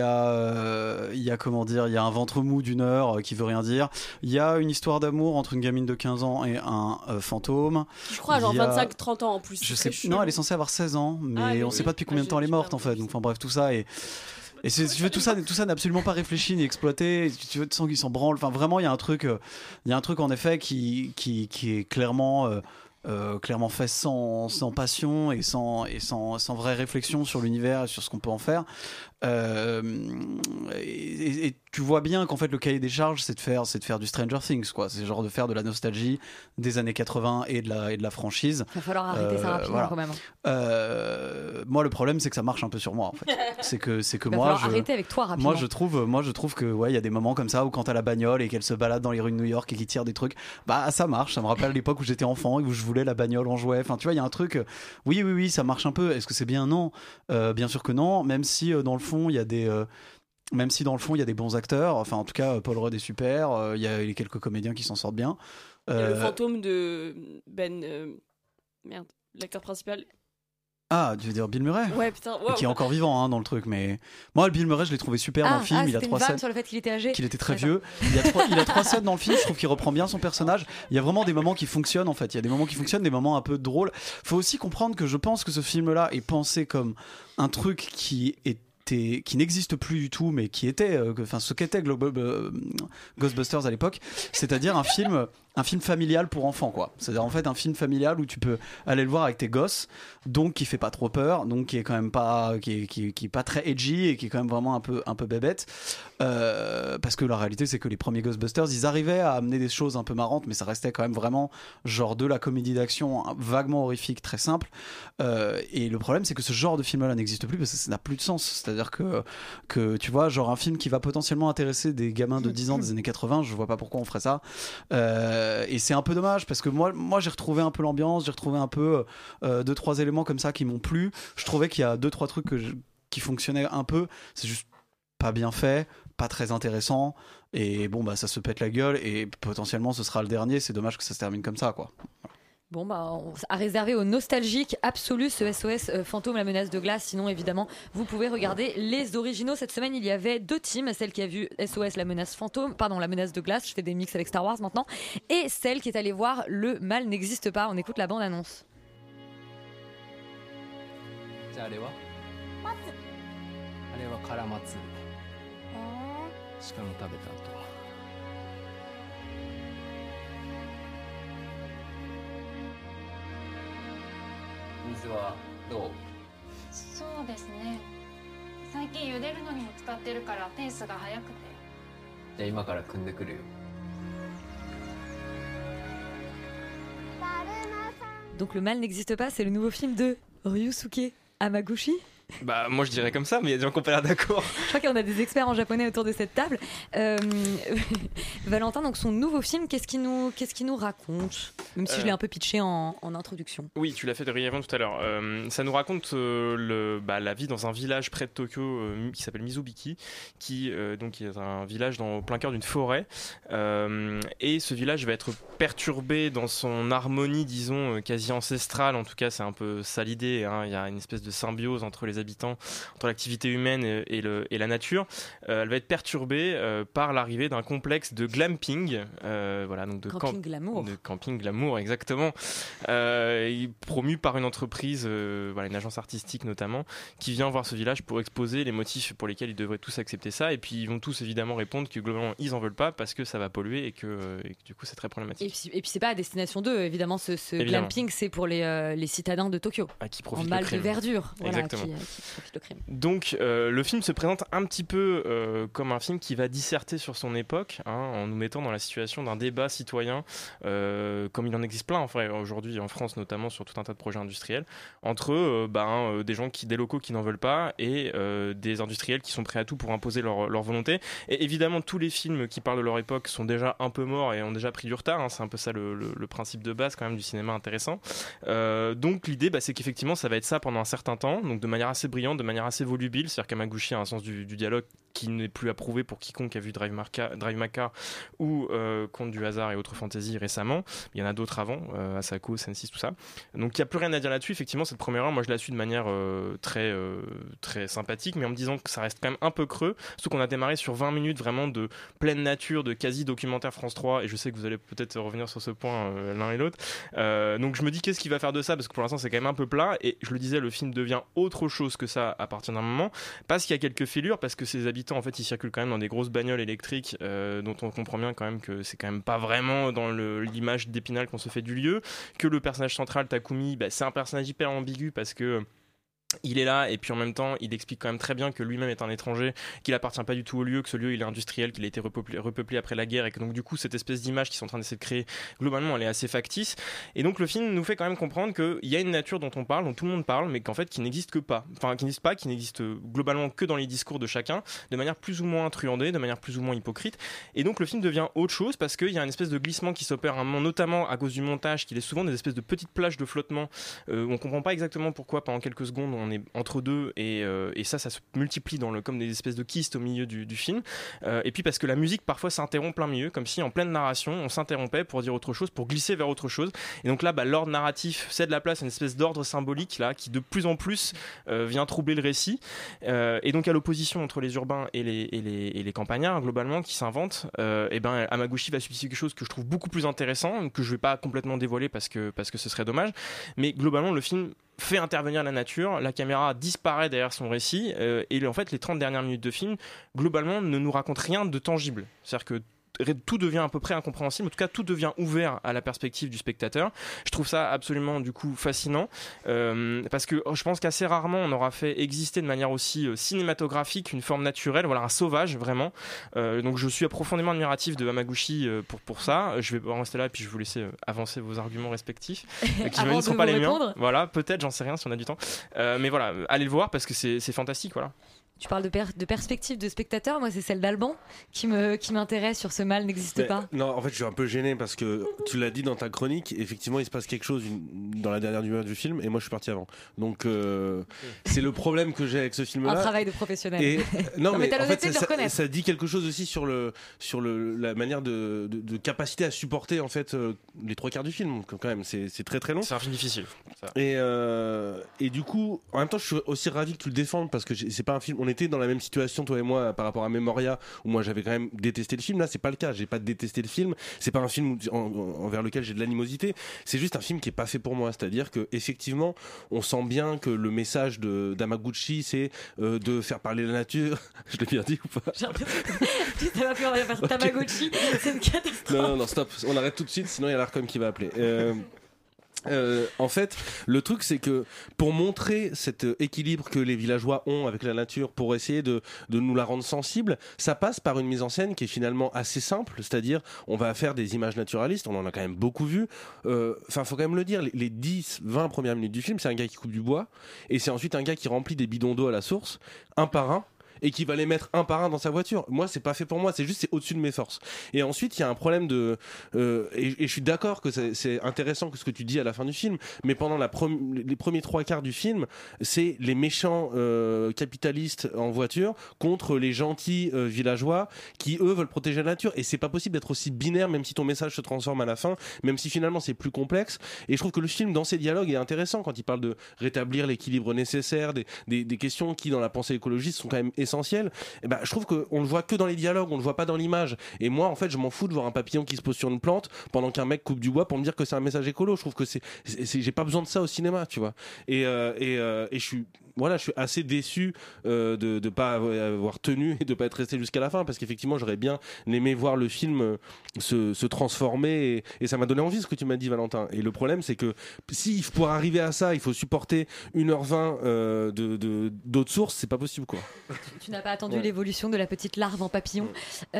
a comment dire, il y a un ventre mou d'1 heure qui veut rien dire. Il y a une histoire d'amour entre une gamine de 15 ans et un fantôme. Je crois genre 25-30 ans en plus. Je sais, non, elle est censée avoir 16 ans, mais on sait pas depuis combien de temps elle est morte en fait. Donc enfin bref, tout ça et si tu veux, tout ça n'est absolument pas réfléchi ni exploité. Si tu veux, tu sens qu'ils s'en branlent. Enfin vraiment, il y a un truc en effet qui est clairement clairement fait sans passion et sans vraie réflexion sur l'univers et sur ce qu'on peut en faire. Et tu vois bien qu'en fait le cahier des charges c'est de faire du Stranger Things, quoi. C'est genre de faire de la nostalgie des années 80 et de la franchise. Il va falloir arrêter ça rapidement, voilà. quand même. Moi le problème c'est que ça marche un peu sur moi, en fait. c'est que Il va falloir arrêter avec toi rapidement. moi je trouve que ouais, il y a des moments comme ça où quand t'as la bagnole et qu'elle se balade dans les rues de New York et qu'il tire des trucs, bah ça marche. Ça me rappelle l'époque où j'étais enfant et où je voulais la bagnole en jouet. Enfin tu vois, il y a un truc, oui ça marche un peu. Est-ce que c'est bien? Non, bien sûr que non. Même si dans le fond il y a des bons acteurs, enfin en tout cas Paul Rudd est super, il y a quelques comédiens qui s'en sortent bien. Il y a le fantôme de l'acteur principal. Ah, tu veux dire Bill Murray? Ouais, putain. Wow. Qui est encore vivant, hein, dans le truc, mais moi Bill Murray je l'ai trouvé super dans le film. Il a 3 scènes sur le fait qu'il était âgé. Qu'il était très vieux. Il a 3 scènes dans le film. Je trouve qu'il reprend bien son personnage. Il y a vraiment des moments qui fonctionnent, en fait. Il y a des moments qui fonctionnent, des moments un peu drôles. Faut aussi comprendre que je pense que ce film-là est pensé comme un truc qui n'existe plus du tout, mais qui était, ce qu'était Ghostbusters à l'époque, c'est-à-dire un film familial pour enfants, quoi. C'est-à-dire en fait un film familial où tu peux aller le voir avec tes gosses, donc qui fait pas trop peur, donc qui est quand même pas, qui est pas très edgy et qui est quand même vraiment un peu bébête, parce que la réalité c'est que les premiers Ghostbusters ils arrivaient à amener des choses un peu marrantes, mais ça restait quand même vraiment genre de la comédie d'action vaguement horrifique, très simple. Et le problème c'est que ce genre de film-là n'existe plus parce que ça n'a plus de sens. C'est-à-dire que tu vois, genre un film qui va potentiellement intéresser des gamins de 10 ans des années 80, je vois pas pourquoi on ferait ça. Et c'est un peu dommage parce que moi j'ai retrouvé un peu l'ambiance, j'ai retrouvé un peu 2-3 éléments comme ça qui m'ont plu. Je trouvais qu'il y a 2-3 trucs qui fonctionnaient un peu, c'est juste pas bien fait, pas très intéressant, et bon bah ça se pète la gueule et potentiellement ce sera le dernier. C'est dommage que ça se termine comme ça, quoi. Bon, à réserver aux nostalgiques absolus ce SOS Fantôme, la menace de glace. Sinon, évidemment, vous pouvez regarder les originaux. Cette semaine, il y avait 2 teams. Celle qui a vu SOS, la menace de glace. Je fais des mix avec Star Wars maintenant. Et celle qui est allée voir Le mal n'existe pas. On écoute la bande-annonce. 水はどう？ そうですね。最近茹でるのにも使ってるからペースが速くて。 じゃあ今から汲んでくるよ。 Donc Le mal n'existe pas, c'est le nouveau film de Ryusuke Hamaguchi. Bah moi je dirais comme ça, mais il y a des gens qui ont pas l'air d'accord. Je crois qu'on a des experts en japonais autour de cette table. Valentin, donc son nouveau film, qu'est-ce qu'il nous raconte? Même si je l'ai un peu pitché en introduction. Oui, tu l'as fait brièvement tout à l'heure. Ça nous raconte la vie dans un village près de Tokyo qui s'appelle Mizubiki, qui est un village au plein cœur d'une forêt. Et ce village va être perturbé dans son harmonie, disons, quasi ancestrale. En tout cas, c'est un peu ça l'idée, hein. Il y a une espèce de symbiose entre les habitants, entre l'activité humaine et la nature. Elle va être perturbée par l'arrivée d'un complexe de glamping, donc de camping glamour, exactement, promu par une entreprise, une agence artistique notamment, qui vient voir ce village pour exposer les motifs pour lesquels ils devraient tous accepter ça, et puis ils vont tous évidemment répondre que globalement ils en veulent pas parce que ça va polluer et que du coup c'est très problématique. Et puis c'est pas à destination d'eux, évidemment, ce glamping c'est pour les citadins de Tokyo, qui profitent en mal de verdure. Exactement. Qui profite le crime. Donc le film se présente un petit peu comme un film qui va disserter sur son époque, en nous mettant dans la situation d'un débat citoyen, comme il en existe plein aujourd'hui en France, notamment sur tout un tas de projets industriels, entre des locaux qui n'en veulent pas et des industriels qui sont prêts à tout pour imposer leur volonté. Et évidemment tous les films qui parlent de leur époque sont déjà un peu morts et ont déjà pris du retard, c'est un peu ça le principe de base quand même du cinéma intéressant. Donc l'idée c'est qu'effectivement ça va être ça pendant un certain temps, donc de manière assez brillante, de manière assez volubile. C'est-à-dire qu'Hamaguchi a un sens du dialogue qui n'est plus approuvé pour quiconque a vu Drive My Car ou Conte du hasard et autres fantaisies récemment. Il y en a d'autres avant, Asako, Sensis, tout ça. Donc il n'y a plus rien à dire là-dessus. Effectivement, cette première heure, moi je la suis de manière très, très sympathique, mais en me disant que ça reste quand même un peu creux. Surtout qu'on a démarré sur 20 minutes vraiment de pleine nature, de quasi-documentaire France 3, et je sais que vous allez peut-être revenir sur ce point l'un et l'autre. Donc je me dis qu'est-ce qu'il va faire de ça, parce que pour l'instant c'est quand même un peu plat, et je le disais, le film devient autre chose chose que ça à partir d'un moment, parce qu'il y a quelques fêlures, parce que ces habitants en fait ils circulent quand même dans des grosses bagnoles électriques dont on comprend bien quand même que c'est quand même pas vraiment dans l'image d'Épinal qu'on se fait du lieu, que le personnage central Takumi, c'est un personnage hyper ambigu parce que il est là et puis en même temps il explique quand même très bien que lui-même est un étranger, qu'il appartient pas du tout au lieu, que ce lieu il est industriel, qu'il a été repeuplé après la guerre et que donc du coup cette espèce d'image qu'ils sont en train d'essayer de créer globalement elle est assez factice, et donc le film nous fait quand même comprendre qu'il y a une nature dont on parle, dont tout le monde parle, mais qu'en fait qui n'existe qui n'existe globalement que dans les discours de chacun, de manière plus ou moins truandée, de manière plus ou moins hypocrite, et donc le film devient autre chose parce qu'il y a une espèce de glissement qui s'opère à un moment, notamment à cause du montage, qu'il est souvent des espèces de petites plages de flottement où on comprend pas exactement pourquoi pendant quelques secondes on est entre deux, et ça se multiplie comme des espèces de kystes au milieu du film, et puis parce que la musique parfois s'interrompt plein milieu, comme si en pleine narration on s'interrompait pour dire autre chose, pour glisser vers autre chose, et donc là l'ordre narratif cède la place à une espèce d'ordre symbolique là qui de plus en plus vient troubler le récit, et donc à l'opposition entre les urbains et les campagnards globalement qui s'inventent, et Hamaguchi va substituer quelque chose que je trouve beaucoup plus intéressant, que je vais pas complètement dévoiler parce que ce serait dommage, mais globalement le film fait intervenir la nature, la caméra disparaît derrière son récit, et en fait les 30 dernières minutes de film globalement ne nous racontent rien de tangible, c'est-à-dire que tout devient à peu près incompréhensible, en tout cas tout devient ouvert à la perspective du spectateur. Je trouve ça absolument du coup fascinant, parce que je pense qu'assez rarement on aura fait exister de manière aussi cinématographique une forme naturelle, voilà, un sauvage vraiment, donc je suis profondément admiratif de Hamaguchi pour ça. Je vais en rester là et puis je vais vous laisser avancer vos arguments respectifs qui ne sont pas les miens, voilà, peut-être, j'en sais rien si on a du temps, mais voilà, allez le voir parce que c'est fantastique, voilà. Tu parles de perspective de spectateur, moi c'est celle d'Alban qui m'intéresse sur ce mal n'existe pas. Non, en fait je suis un peu gêné parce que tu l'as dit dans ta chronique, effectivement il se passe quelque chose dans la dernière demi-heure du film et moi je suis parti avant. Donc c'est le problème que j'ai avec ce film-là. Un travail de professionnel. Et, non mais t'as en fait l'honnêteté de le reconnaître. ça dit quelque chose aussi sur la manière de capacité à supporter en fait les 3/4 du film quand même, c'est très très long. C'est un film difficile. Ça. Et du coup en même temps je suis aussi ravi que tu le défendes parce que c'est pas un film. On était dans la même situation toi et moi par rapport à Memoria où moi j'avais quand même détesté le film. Là c'est pas le cas, j'ai pas détesté le film, c'est pas un film envers lequel j'ai de l'animosité, c'est juste un film qui est pas fait pour moi, c'est-à-dire que effectivement on sent bien que le message d'Hamaguchi c'est de faire parler la nature. Je l'ai bien dit ou pas? Ça va plus rien faire Tamagotchi, c'est une catastrophe. Non, stop, on arrête tout de suite sinon il y a l'Arcom qui va appeler. En fait, le truc c'est que pour montrer cet équilibre que les villageois ont avec la nature, pour essayer de nous la rendre sensible, ça passe par une mise en scène qui est finalement assez simple, c'est-à-dire on va faire des images naturalistes, on en a quand même beaucoup vu, enfin faut quand même le dire, les 10-20 premières minutes du film c'est un gars qui coupe du bois et c'est ensuite un gars qui remplit des bidons d'eau à la source, un par un, et qui va les mettre un par un dans sa voiture. Moi, c'est pas fait pour moi, c'est au-dessus de mes forces. Et ensuite, il y a un problème et je suis d'accord que c'est intéressant que ce que tu dis à la fin du film, mais pendant les premiers 3/4 du film, c'est les méchants capitalistes en voiture contre les gentils villageois qui, eux, veulent protéger la nature. Et c'est pas possible d'être aussi binaire, même si ton message se transforme à la fin, même si finalement c'est plus complexe. Et je trouve que le film, dans ses dialogues, est intéressant quand il parle de rétablir l'équilibre nécessaire, des questions qui, dans la pensée écologiste, sont quand même essentiel. Et je trouve qu'on le voit que dans les dialogues, on le voit pas dans l'image. Et moi en fait je m'en fous de voir un papillon qui se pose sur une plante pendant qu'un mec coupe du bois pour me dire que c'est un message écolo. Je trouve que j'ai pas besoin de ça au cinéma, tu vois. Et je suis assez déçu de pas avoir tenu et de pas être resté jusqu'à la fin parce qu'effectivement j'aurais bien aimé voir le film se transformer et ça m'a donné envie ce que tu m'as dit, Valentin. Et le problème c'est que si pour arriver à ça il faut supporter 1h20 d'autres sources, c'est pas possible quoi. Tu n'as pas attendu l'évolution de la petite larve en papillon.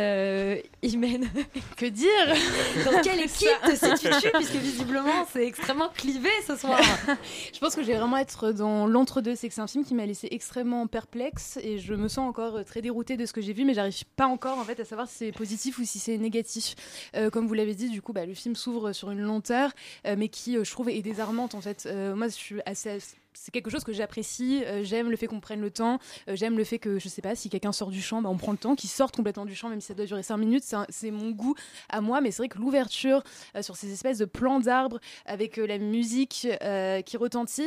Imen, que dire? Dans quelle équipe te situes-tu puisque visiblement c'est extrêmement clivé ce soir? Je pense que je vais vraiment être dans l'entre-deux, c'est que c'est un film qui m'a laissé extrêmement perplexe et je me sens encore très déroutée de ce que j'ai vu, mais j'arrive pas encore en fait à savoir si c'est positif ou si c'est négatif. Comme vous l'avez dit, du coup, le film s'ouvre sur une lenteur, mais qui, je trouve, est désarmante en fait. Moi, je suis assez... C'est quelque chose que j'apprécie, j'aime le fait qu'on prenne le temps, j'aime le fait que, je sais pas, si quelqu'un sort du champ, on prend le temps, qu'il sorte complètement du champ, même si ça doit durer 5 minutes, c'est mon goût à moi, mais c'est vrai que l'ouverture sur ces espèces de plans d'arbres avec la musique qui retentit,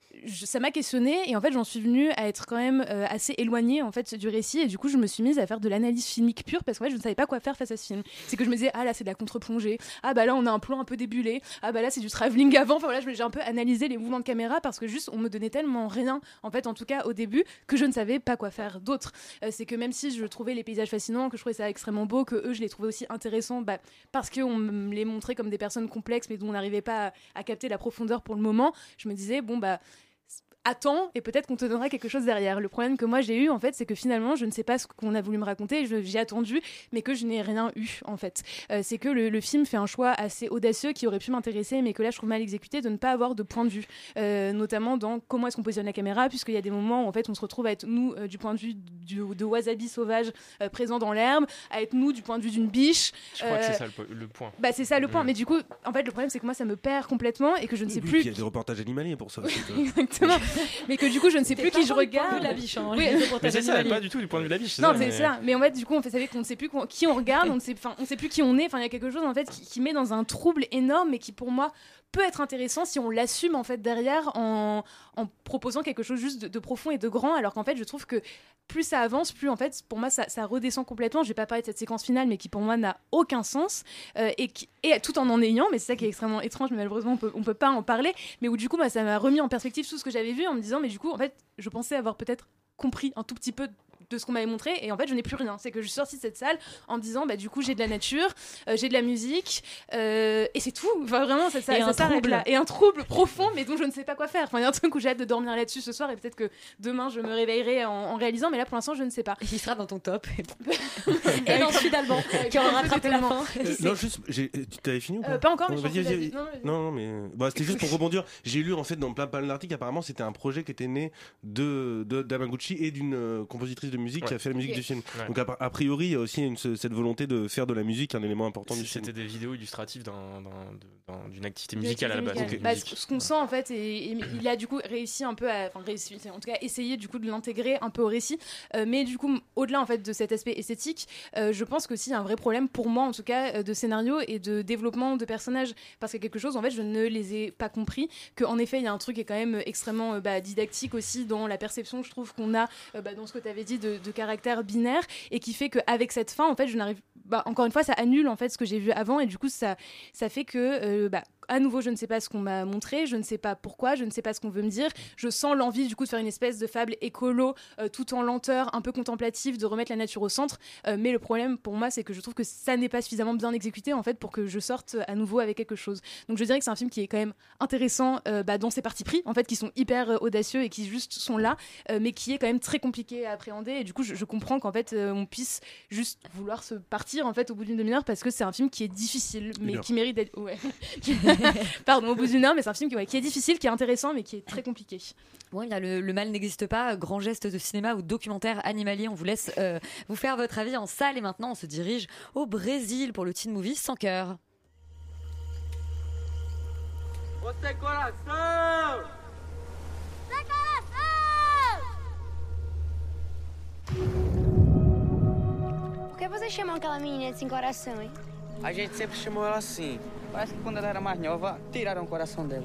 ça m'a questionnée et en fait j'en suis venue à être quand même assez éloignée en fait du récit et du coup je me suis mise à faire de l'analyse filmique pure parce qu'en fait je ne savais pas quoi faire face à ce film. C'est que je me disais ah là c'est de la contre-plongée, ah bah là on a un plan un peu débulé, ah bah là c'est du travelling avant, enfin voilà j'ai un peu analysé les mouvements de caméra parce que juste on me donnait tellement rien en fait en tout cas au début que je ne savais pas quoi faire d'autre. C'est que même si je trouvais les paysages fascinants, que je trouvais ça extrêmement beau, que eux je les trouvais aussi intéressants parce qu'on me les montrait comme des personnes complexes mais dont on n'arrivait pas à capter la profondeur pour le moment, je me disais bon bah attends et peut-être qu'on te donnera quelque chose derrière. Le problème que moi j'ai eu en fait c'est que finalement je ne sais pas ce qu'on a voulu me raconter, j'ai attendu mais que je n'ai rien eu en fait. C'est que le film fait un choix assez audacieux qui aurait pu m'intéresser mais que là je trouve mal exécuté de ne pas avoir de point de vue, notamment dans comment est-ce qu'on positionne la caméra puisqu'il y a des moments où en fait on se retrouve à être nous du point de vue de wasabi sauvage présent dans l'herbe, à être nous du point de vue d'une biche. Je crois que c'est ça le point. Bah c'est ça le point mais du coup en fait le problème c'est que moi ça me perd complètement et que je ne sais plus. Il y a des reportages animaliers pour ça. Exactement. Mais que du coup je ne sais plus qui je regarde. La biche, hein, oui, mais c'est ça, pas du tout du point de vue de la biche. Non, c'est ça. Mais en fait, du coup, on fait qu'on ne sait plus qui on regarde, on ne sait plus qui on est. Enfin, il y a quelque chose en fait qui met dans un trouble énorme, mais qui pour moi peut être intéressant si on l'assume en fait derrière en proposant quelque chose juste de profond et de grand. Alors qu'en fait, je trouve que plus ça avance, plus en fait, pour moi, ça redescend complètement. Je vais pas parler de cette séquence finale, mais qui pour moi n'a aucun sens et tout en ayant. Mais c'est ça qui est extrêmement étrange. Mais malheureusement, on peut pas en parler. Mais où du coup, ça m'a remis en perspective tout ce que j'avais vu en me disant, mais du coup, en fait, je pensais avoir peut-être compris un tout petit peu de ce qu'on m'avait montré et en fait je n'ai plus rien. C'est que je suis sortie de cette salle en me disant bah du coup j'ai de la nature, j'ai de la musique et c'est tout. Enfin vraiment ça s'arrête là. Et un trouble profond mais dont je ne sais pas quoi faire. Enfin il y a un truc où j'ai hâte de dormir là-dessus ce soir et peut-être que demain je me réveillerai en réalisant mais là pour l'instant je ne sais pas. Il sera dans ton top. Et dans Sud Allemand qui aura rattrapé la fin. Non juste tu t'avais fini ou pas? Pas encore mais vas-y. Non mais c'était juste pour rebondir. J'ai lu en fait dans plein d'articles apparemment c'était un projet qui était né de d'Amaguchi et d'une compositrice de musique qui a fait la musique du film. Donc a priori il y a aussi cette volonté de faire de la musique un élément important du film. C'était des vidéos illustratives d'une activité musicale à la base. Bah, ce qu'on sent en fait et il a du coup réussi un peu en tout cas essayé du coup de l'intégrer un peu au récit mais du coup au-delà en fait de cet aspect esthétique je pense qu'aussi il y a un vrai problème pour moi en tout cas de scénario et de développement de personnages parce que quelque chose en fait je ne les ai pas compris qu'en effet il y a un truc qui est quand même extrêmement didactique aussi dans la perception je trouve qu'on a dans ce que tu avais dit de caractère binaire et qui fait qu'avec cette fin en fait je n'arrive encore une fois ça annule en fait ce que j'ai vu avant et du coup ça fait que à nouveau je ne sais pas ce qu'on m'a montré, je ne sais pas pourquoi, je ne sais pas ce qu'on veut me dire, je sens l'envie du coup de faire une espèce de fable écolo tout en lenteur, un peu contemplative, de remettre la nature au centre mais le problème pour moi c'est que je trouve que ça n'est pas suffisamment bien exécuté en fait pour que je sorte à nouveau avec quelque chose. Donc je dirais que c'est un film qui est quand même intéressant dans ses partis pris en fait qui sont hyper audacieux et qui juste sont là mais qui est quand même très compliqué à appréhender et du coup je comprends qu'en fait on puisse juste vouloir se partir en fait au bout d'une demi-heure parce que c'est un film qui est difficile mais qui mérite d'être pardon au bout d'une heure mais c'est un film qui est difficile, qui est intéressant mais qui est très compliqué. Bon, il y a le mal n'existe pas, grand geste de cinéma ou documentaire animalier. On vous laisse vous faire votre avis en salle et maintenant on se dirige au Brésil pour le teen movie Sans cœur. Você coração! Sem coração! Por que vocês chamam aquela menina de sem coração, hein? A gente sempre chamou ela assim. Parece que quando ela era mais nova, tiraram o coração dela.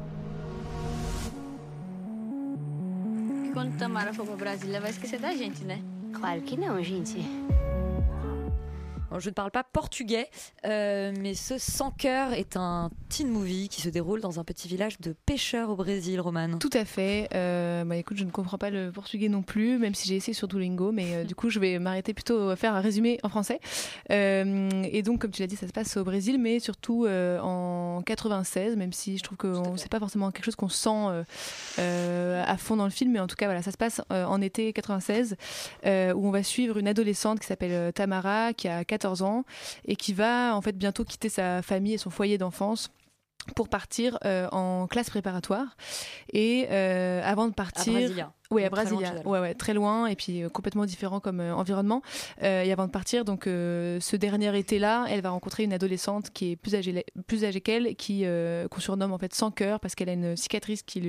E quando Tamara for pra Brasília, vai esquecer da gente, né? Claro que não, gente. Bon, je ne parle pas portugais, mais ce Sans cœur est un teen movie qui se déroule dans un petit village de pêcheurs au Brésil, Romane. Tout à fait. Écoute, je ne comprends pas le portugais non plus, même si j'ai essayé sur Duolingo, mais du coup, je vais m'arrêter plutôt à faire un résumé en français. Et donc, comme tu l'as dit, ça se passe au Brésil, mais surtout en 96, même si je trouve que c'est pas forcément quelque chose qu'on sent à fond dans le film, mais en tout cas, voilà, ça se passe en été 96, où on va suivre une adolescente qui s'appelle Tamara, qui a 14 ans et qui va en fait bientôt quitter sa famille et son foyer d'enfance pour partir en classe préparatoire et avant de partir Oui, à Donc, très loin de Brasilia, chez elle. ouais, très loin et puis complètement différent comme environnement. Et avant de partir, donc ce dernier été-là, elle va rencontrer une adolescente qui est plus âgée qu'elle, qu'on surnomme en fait sans cœur parce qu'elle a une cicatrice qui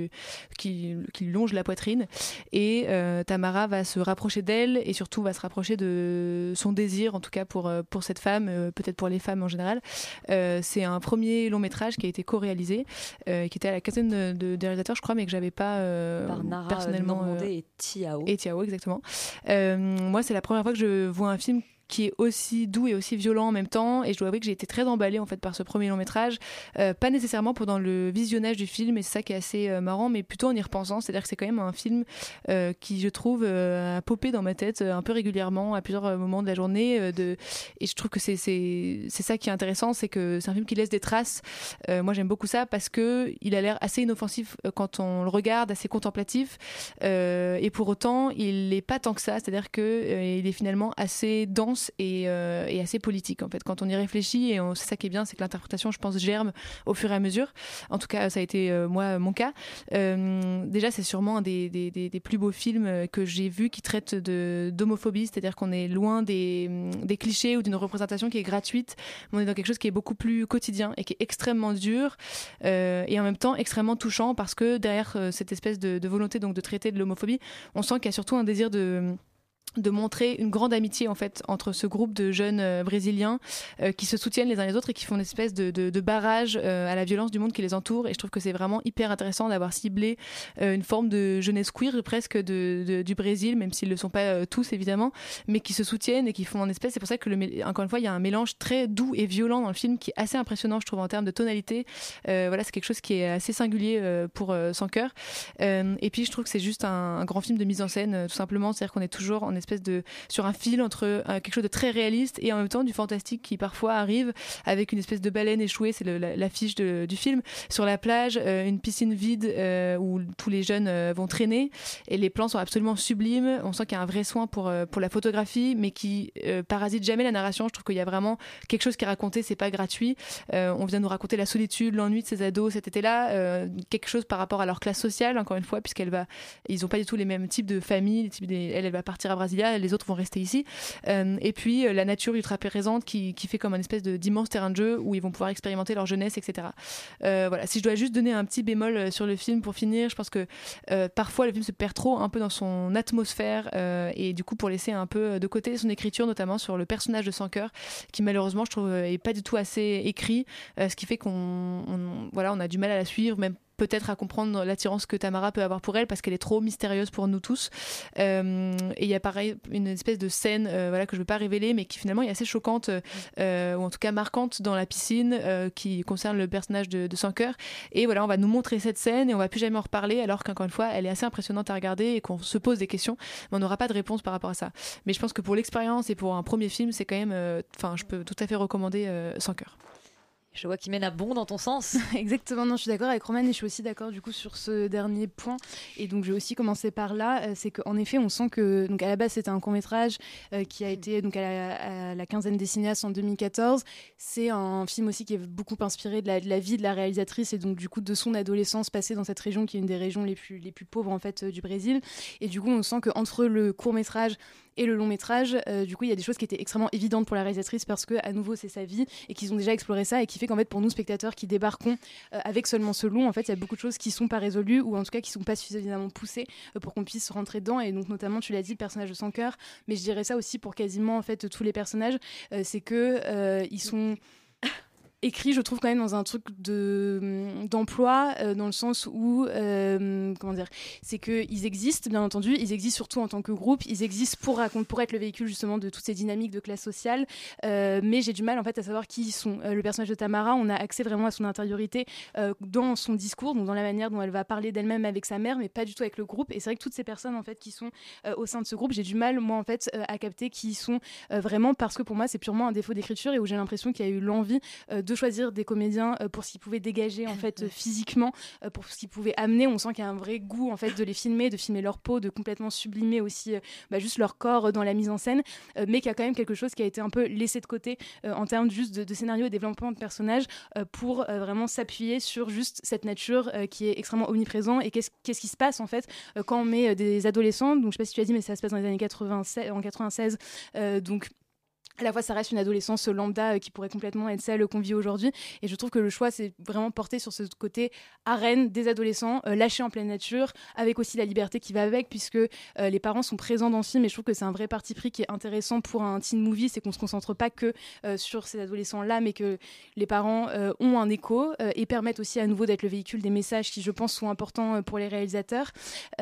lui longe la poitrine. Et Tamara va se rapprocher d'elle et surtout va se rapprocher de son désir, en tout cas pour cette femme, peut-être pour les femmes en général. C'est un premier long métrage qui a été co-réalisé, qui était à la quinzaine de réalisateurs, je crois, mais que j'avais pas Par Nara personnellement. Normandé et Tiao. Et Tiao, exactement. Moi, c'est la première fois que je vois un film qui est aussi doux et aussi violent en même temps, et je dois avouer que j'ai été très emballée en fait par ce premier long métrage, pas nécessairement pendant le visionnage du film, et c'est ça qui est assez marrant, mais plutôt en y repensant. C'est-à-dire que c'est quand même un film qui, je trouve, a popé dans ma tête un peu régulièrement à plusieurs moments de la journée, et je trouve que c'est ça qui est intéressant, c'est que c'est un film qui laisse des traces. Moi j'aime beaucoup ça parce que il a l'air assez inoffensif quand on le regarde, assez contemplatif, et pour autant il n'est pas tant que ça, c'est-à-dire que il est finalement assez dense et assez politique en fait quand on y réfléchit, et c'est ça qui est bien, c'est que l'interprétation, je pense, germe au fur et à mesure. En tout cas ça a été moi mon cas. Déjà c'est sûrement un des plus beaux films que j'ai vu qui traite d'homophobie, c'est-à-dire qu'on est loin des clichés ou d'une représentation qui est gratuite, on est dans quelque chose qui est beaucoup plus quotidien et qui est extrêmement dur, et en même temps extrêmement touchant, parce que derrière cette espèce de volonté donc de traiter de l'homophobie, on sent qu'il y a surtout un désir de montrer une grande amitié en fait entre ce groupe de jeunes brésiliens qui se soutiennent les uns les autres et qui font une espèce de barrage à la violence du monde qui les entoure. Et je trouve que c'est vraiment hyper intéressant d'avoir ciblé une forme de jeunesse queer presque du Brésil, même s'ils le sont pas tous évidemment, mais qui se soutiennent et qui font une espèce. C'est pour ça que encore une fois il y a un mélange très doux et violent dans le film qui est assez impressionnant, je trouve, en termes de tonalité. Voilà, c'est quelque chose qui est assez singulier pour Sans cœur. Et puis je trouve que c'est juste un grand film de mise en scène, tout simplement. C'est-à-dire qu'on est toujours en espèce sur un fil entre quelque chose de très réaliste et en même temps du fantastique qui parfois arrive avec une espèce de baleine échouée, c'est l'affiche du film, sur la plage, une piscine vide où tous les jeunes vont traîner, et les plans sont absolument sublimes. On sent qu'il y a un vrai soin pour la photographie, mais qui parasite jamais la narration. Je trouve qu'il y a vraiment quelque chose qui est raconté, c'est pas gratuit. On vient nous raconter la solitude, l'ennui de ces ados cet été-là, quelque chose par rapport à leur classe sociale, encore une fois, ils ont pas du tout les mêmes types de familles. Elle va partir à Brasilia, les autres vont rester ici, et puis la nature ultra présente qui fait comme un espèce d'immense terrain de jeu où ils vont pouvoir expérimenter leur jeunesse, etc. Voilà, si je dois juste donner un petit bémol sur le film pour finir, je pense que parfois le film se perd trop un peu dans son atmosphère, et du coup pour laisser un peu de côté son écriture, notamment sur le personnage de Sans cœur, qui malheureusement je trouve est pas du tout assez écrit, ce qui fait qu'on a du mal à la suivre, même peut-être à comprendre l'attirance que Tamara peut avoir pour elle, parce qu'elle est trop mystérieuse pour nous tous. Et il y a pareil une espèce de scène que je ne veux pas révéler, mais qui finalement est assez choquante, ou en tout cas marquante dans la piscine, qui concerne le personnage de Sans cœur. Et voilà, on va nous montrer cette scène et on va plus jamais en reparler, alors qu'encore une fois elle est assez impressionnante à regarder et qu'on se pose des questions, mais on n'aura pas de réponse par rapport à ça. Mais je pense que pour l'expérience et pour un premier film, c'est quand même je peux tout à fait recommander Sans cœur. Je vois qu'il mène à bon dans ton sens. Exactement, non, je suis d'accord avec Roman, et je suis aussi d'accord du coup sur ce dernier point. Et donc je vais aussi commencer par là, c'est qu'en effet on sent que, donc à la base c'était un court-métrage qui a été donc à la quinzaine des cinéastes en 2014. C'est un film aussi qui est beaucoup inspiré de la vie de la réalisatrice, et donc du coup de son adolescence passée dans cette région qui est une des régions les plus pauvres en fait du Brésil. Et du coup on sent qu'entre le court-métrage et le long métrage, du coup il y a des choses qui étaient extrêmement évidentes pour la réalisatrice, parce que à nouveau c'est sa vie et qu'ils ont déjà exploré ça, et qui fait qu'en fait pour nous spectateurs qui débarquons avec seulement ce long, en fait il y a beaucoup de choses qui sont pas résolues, ou en tout cas qui sont pas suffisamment poussées pour qu'on puisse rentrer dedans. Et donc notamment tu l'as dit, le personnage de Sans cœur, mais je dirais ça aussi pour quasiment en fait tous les personnages, c'est que ils sont écrit, je trouve, quand même dans un truc d'emploi, dans le sens où comment dire, c'est qu'ils existent, bien entendu, ils existent surtout en tant que groupe, ils existent pour être le véhicule justement de toutes ces dynamiques de classe sociale, mais j'ai du mal en fait à savoir qui ils sont. Le personnage de Tamara, on a accès vraiment à son intériorité dans son discours, donc dans la manière dont elle va parler d'elle-même avec sa mère, mais pas du tout avec le groupe. Et c'est vrai que toutes ces personnes en fait qui sont au sein de ce groupe, j'ai du mal moi en fait à capter qui ils sont vraiment, parce que pour moi c'est purement un défaut d'écriture, et où j'ai l'impression qu'il y a eu l'envie de choisir des comédiens pour ce qu'ils pouvaient dégager en fait physiquement, pour ce qu'ils pouvaient amener. On sent qu'il y a un vrai goût en fait de les filmer, de filmer leur peau, de complètement sublimer aussi juste leur corps dans la mise en scène, mais qu'il y a quand même quelque chose qui a été un peu laissé de côté en termes juste de scénario et développement de personnages pour vraiment s'appuyer sur juste cette nature qui est extrêmement omniprésent. Et qu'est-ce qui se passe en fait quand on met des adolescents, donc je sais pas si tu as dit, mais ça se passe dans les années 96, donc à la fois ça reste une adolescence lambda qui pourrait complètement être celle qu'on vit aujourd'hui, et je trouve que le choix c'est vraiment porté sur ce côté arène des adolescents lâchés en pleine nature, avec aussi la liberté qui va avec, puisque les parents sont présents dans le film, et je trouve que c'est un vrai parti pris qui est intéressant pour un teen movie, c'est qu'on se concentre pas que sur ces adolescents là, mais que les parents ont un écho et permettent aussi à nouveau d'être le véhicule des messages qui je pense sont importants pour les réalisateurs,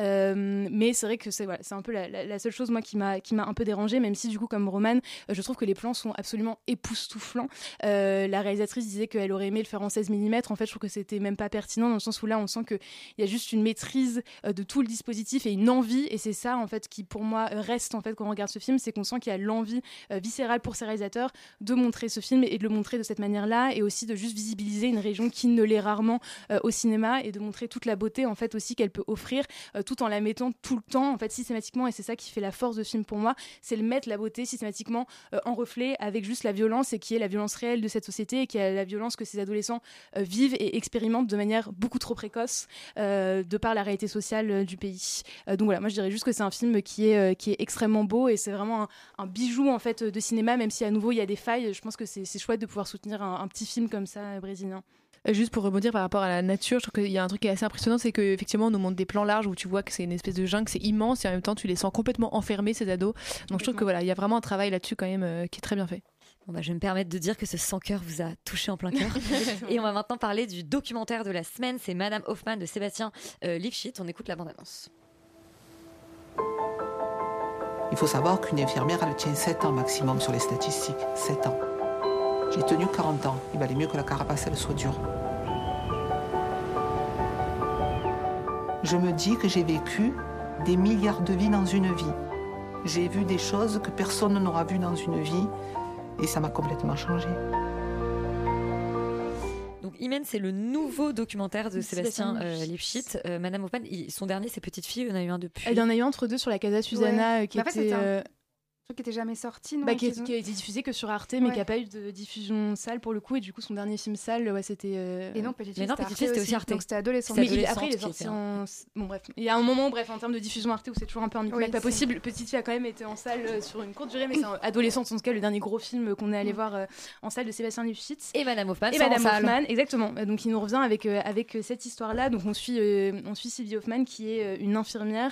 mais c'est vrai que c'est un peu la seule chose moi qui m'a un peu dérangée, même si du coup comme Roman je trouve que les plans sont absolument époustouflants. La réalisatrice disait qu'elle aurait aimé le faire en 16 mm. En fait, je trouve que c'était même pas pertinent, dans le sens où là, on sent qu'il y a juste une maîtrise de tout le dispositif et une envie. Et c'est ça, en fait, qui pour moi reste en fait quand on regarde ce film, c'est qu'on sent qu'il y a l'envie viscérale pour ces réalisateurs de montrer ce film et de le montrer de cette manière-là, et aussi de juste visibiliser une région qui ne l'est rarement au cinéma, et de montrer toute la beauté en fait aussi qu'elle peut offrir, tout en la mettant tout le temps en fait systématiquement. Et c'est ça qui fait la force de film pour moi, c'est le mettre la beauté systématiquement en reflet avec juste la violence, et qui est la violence réelle de cette société, et qui est la violence que ces adolescents vivent et expérimentent de manière beaucoup trop précoce de par la réalité sociale du pays. Donc voilà, moi je dirais juste que c'est un film qui est extrêmement beau, et c'est vraiment un bijou en fait de cinéma, même si à nouveau il y a des failles. Je pense que c'est chouette de pouvoir soutenir un petit film comme ça brésilien. Juste pour rebondir par rapport à la nature, je trouve qu'il y a un truc qui est assez impressionnant, c'est qu'effectivement on nous montre des plans larges où tu vois que c'est une espèce de jungle, c'est immense, et en même temps tu les sens complètement enfermés, ces ados. Donc je trouve que voilà, il y a vraiment un travail là-dessus quand même qui est très bien fait. Bon bah, je vais me permettre de dire que ce sans cœur vous a touché en plein cœur. Et on va maintenant parler du documentaire de la semaine, c'est Madame Hoffman de Sébastien Lifshitz. On écoute la bande-annonce. Il faut savoir qu'une infirmière, elle tient 7 ans maximum sur les statistiques. 7 ans. J'ai tenu 40 ans. Il valait mieux que la carapace, elle soit dure. Je me dis que j'ai vécu des milliards de vies dans une vie. J'ai vu des choses que personne n'aura vues dans une vie, et ça m'a complètement changé. Donc Imen, c'est le nouveau documentaire de Sébastien Lifshitz. Madame Hoffman, son dernier, c'est Petite Fille, il y en a eu un depuis. Il y en a eu un entre deux sur la Casa Susanna qui était... truc qui était jamais sorti, non, qui a été diffusé que sur Arte, mais qui a pas eu de diffusion salle pour le coup, et du coup son dernier film salle c'était et non, Petite Fille c'était aussi Arte, donc c'était adolescent. Mais après il est sorti bon bref, il y a un moment en termes de diffusion Arte où c'est toujours un peu un micmac pas possible. Petite Fille a quand même été en salle sur une courte durée, mais c'est adolescente, en tout cas le dernier gros film qu'on est allé voir en salle de Sébastien Lifshitz. Et Madame Hoffman exactement, donc il nous revient avec cette histoire là. Donc on suit Sylvie Hoffman qui est une infirmière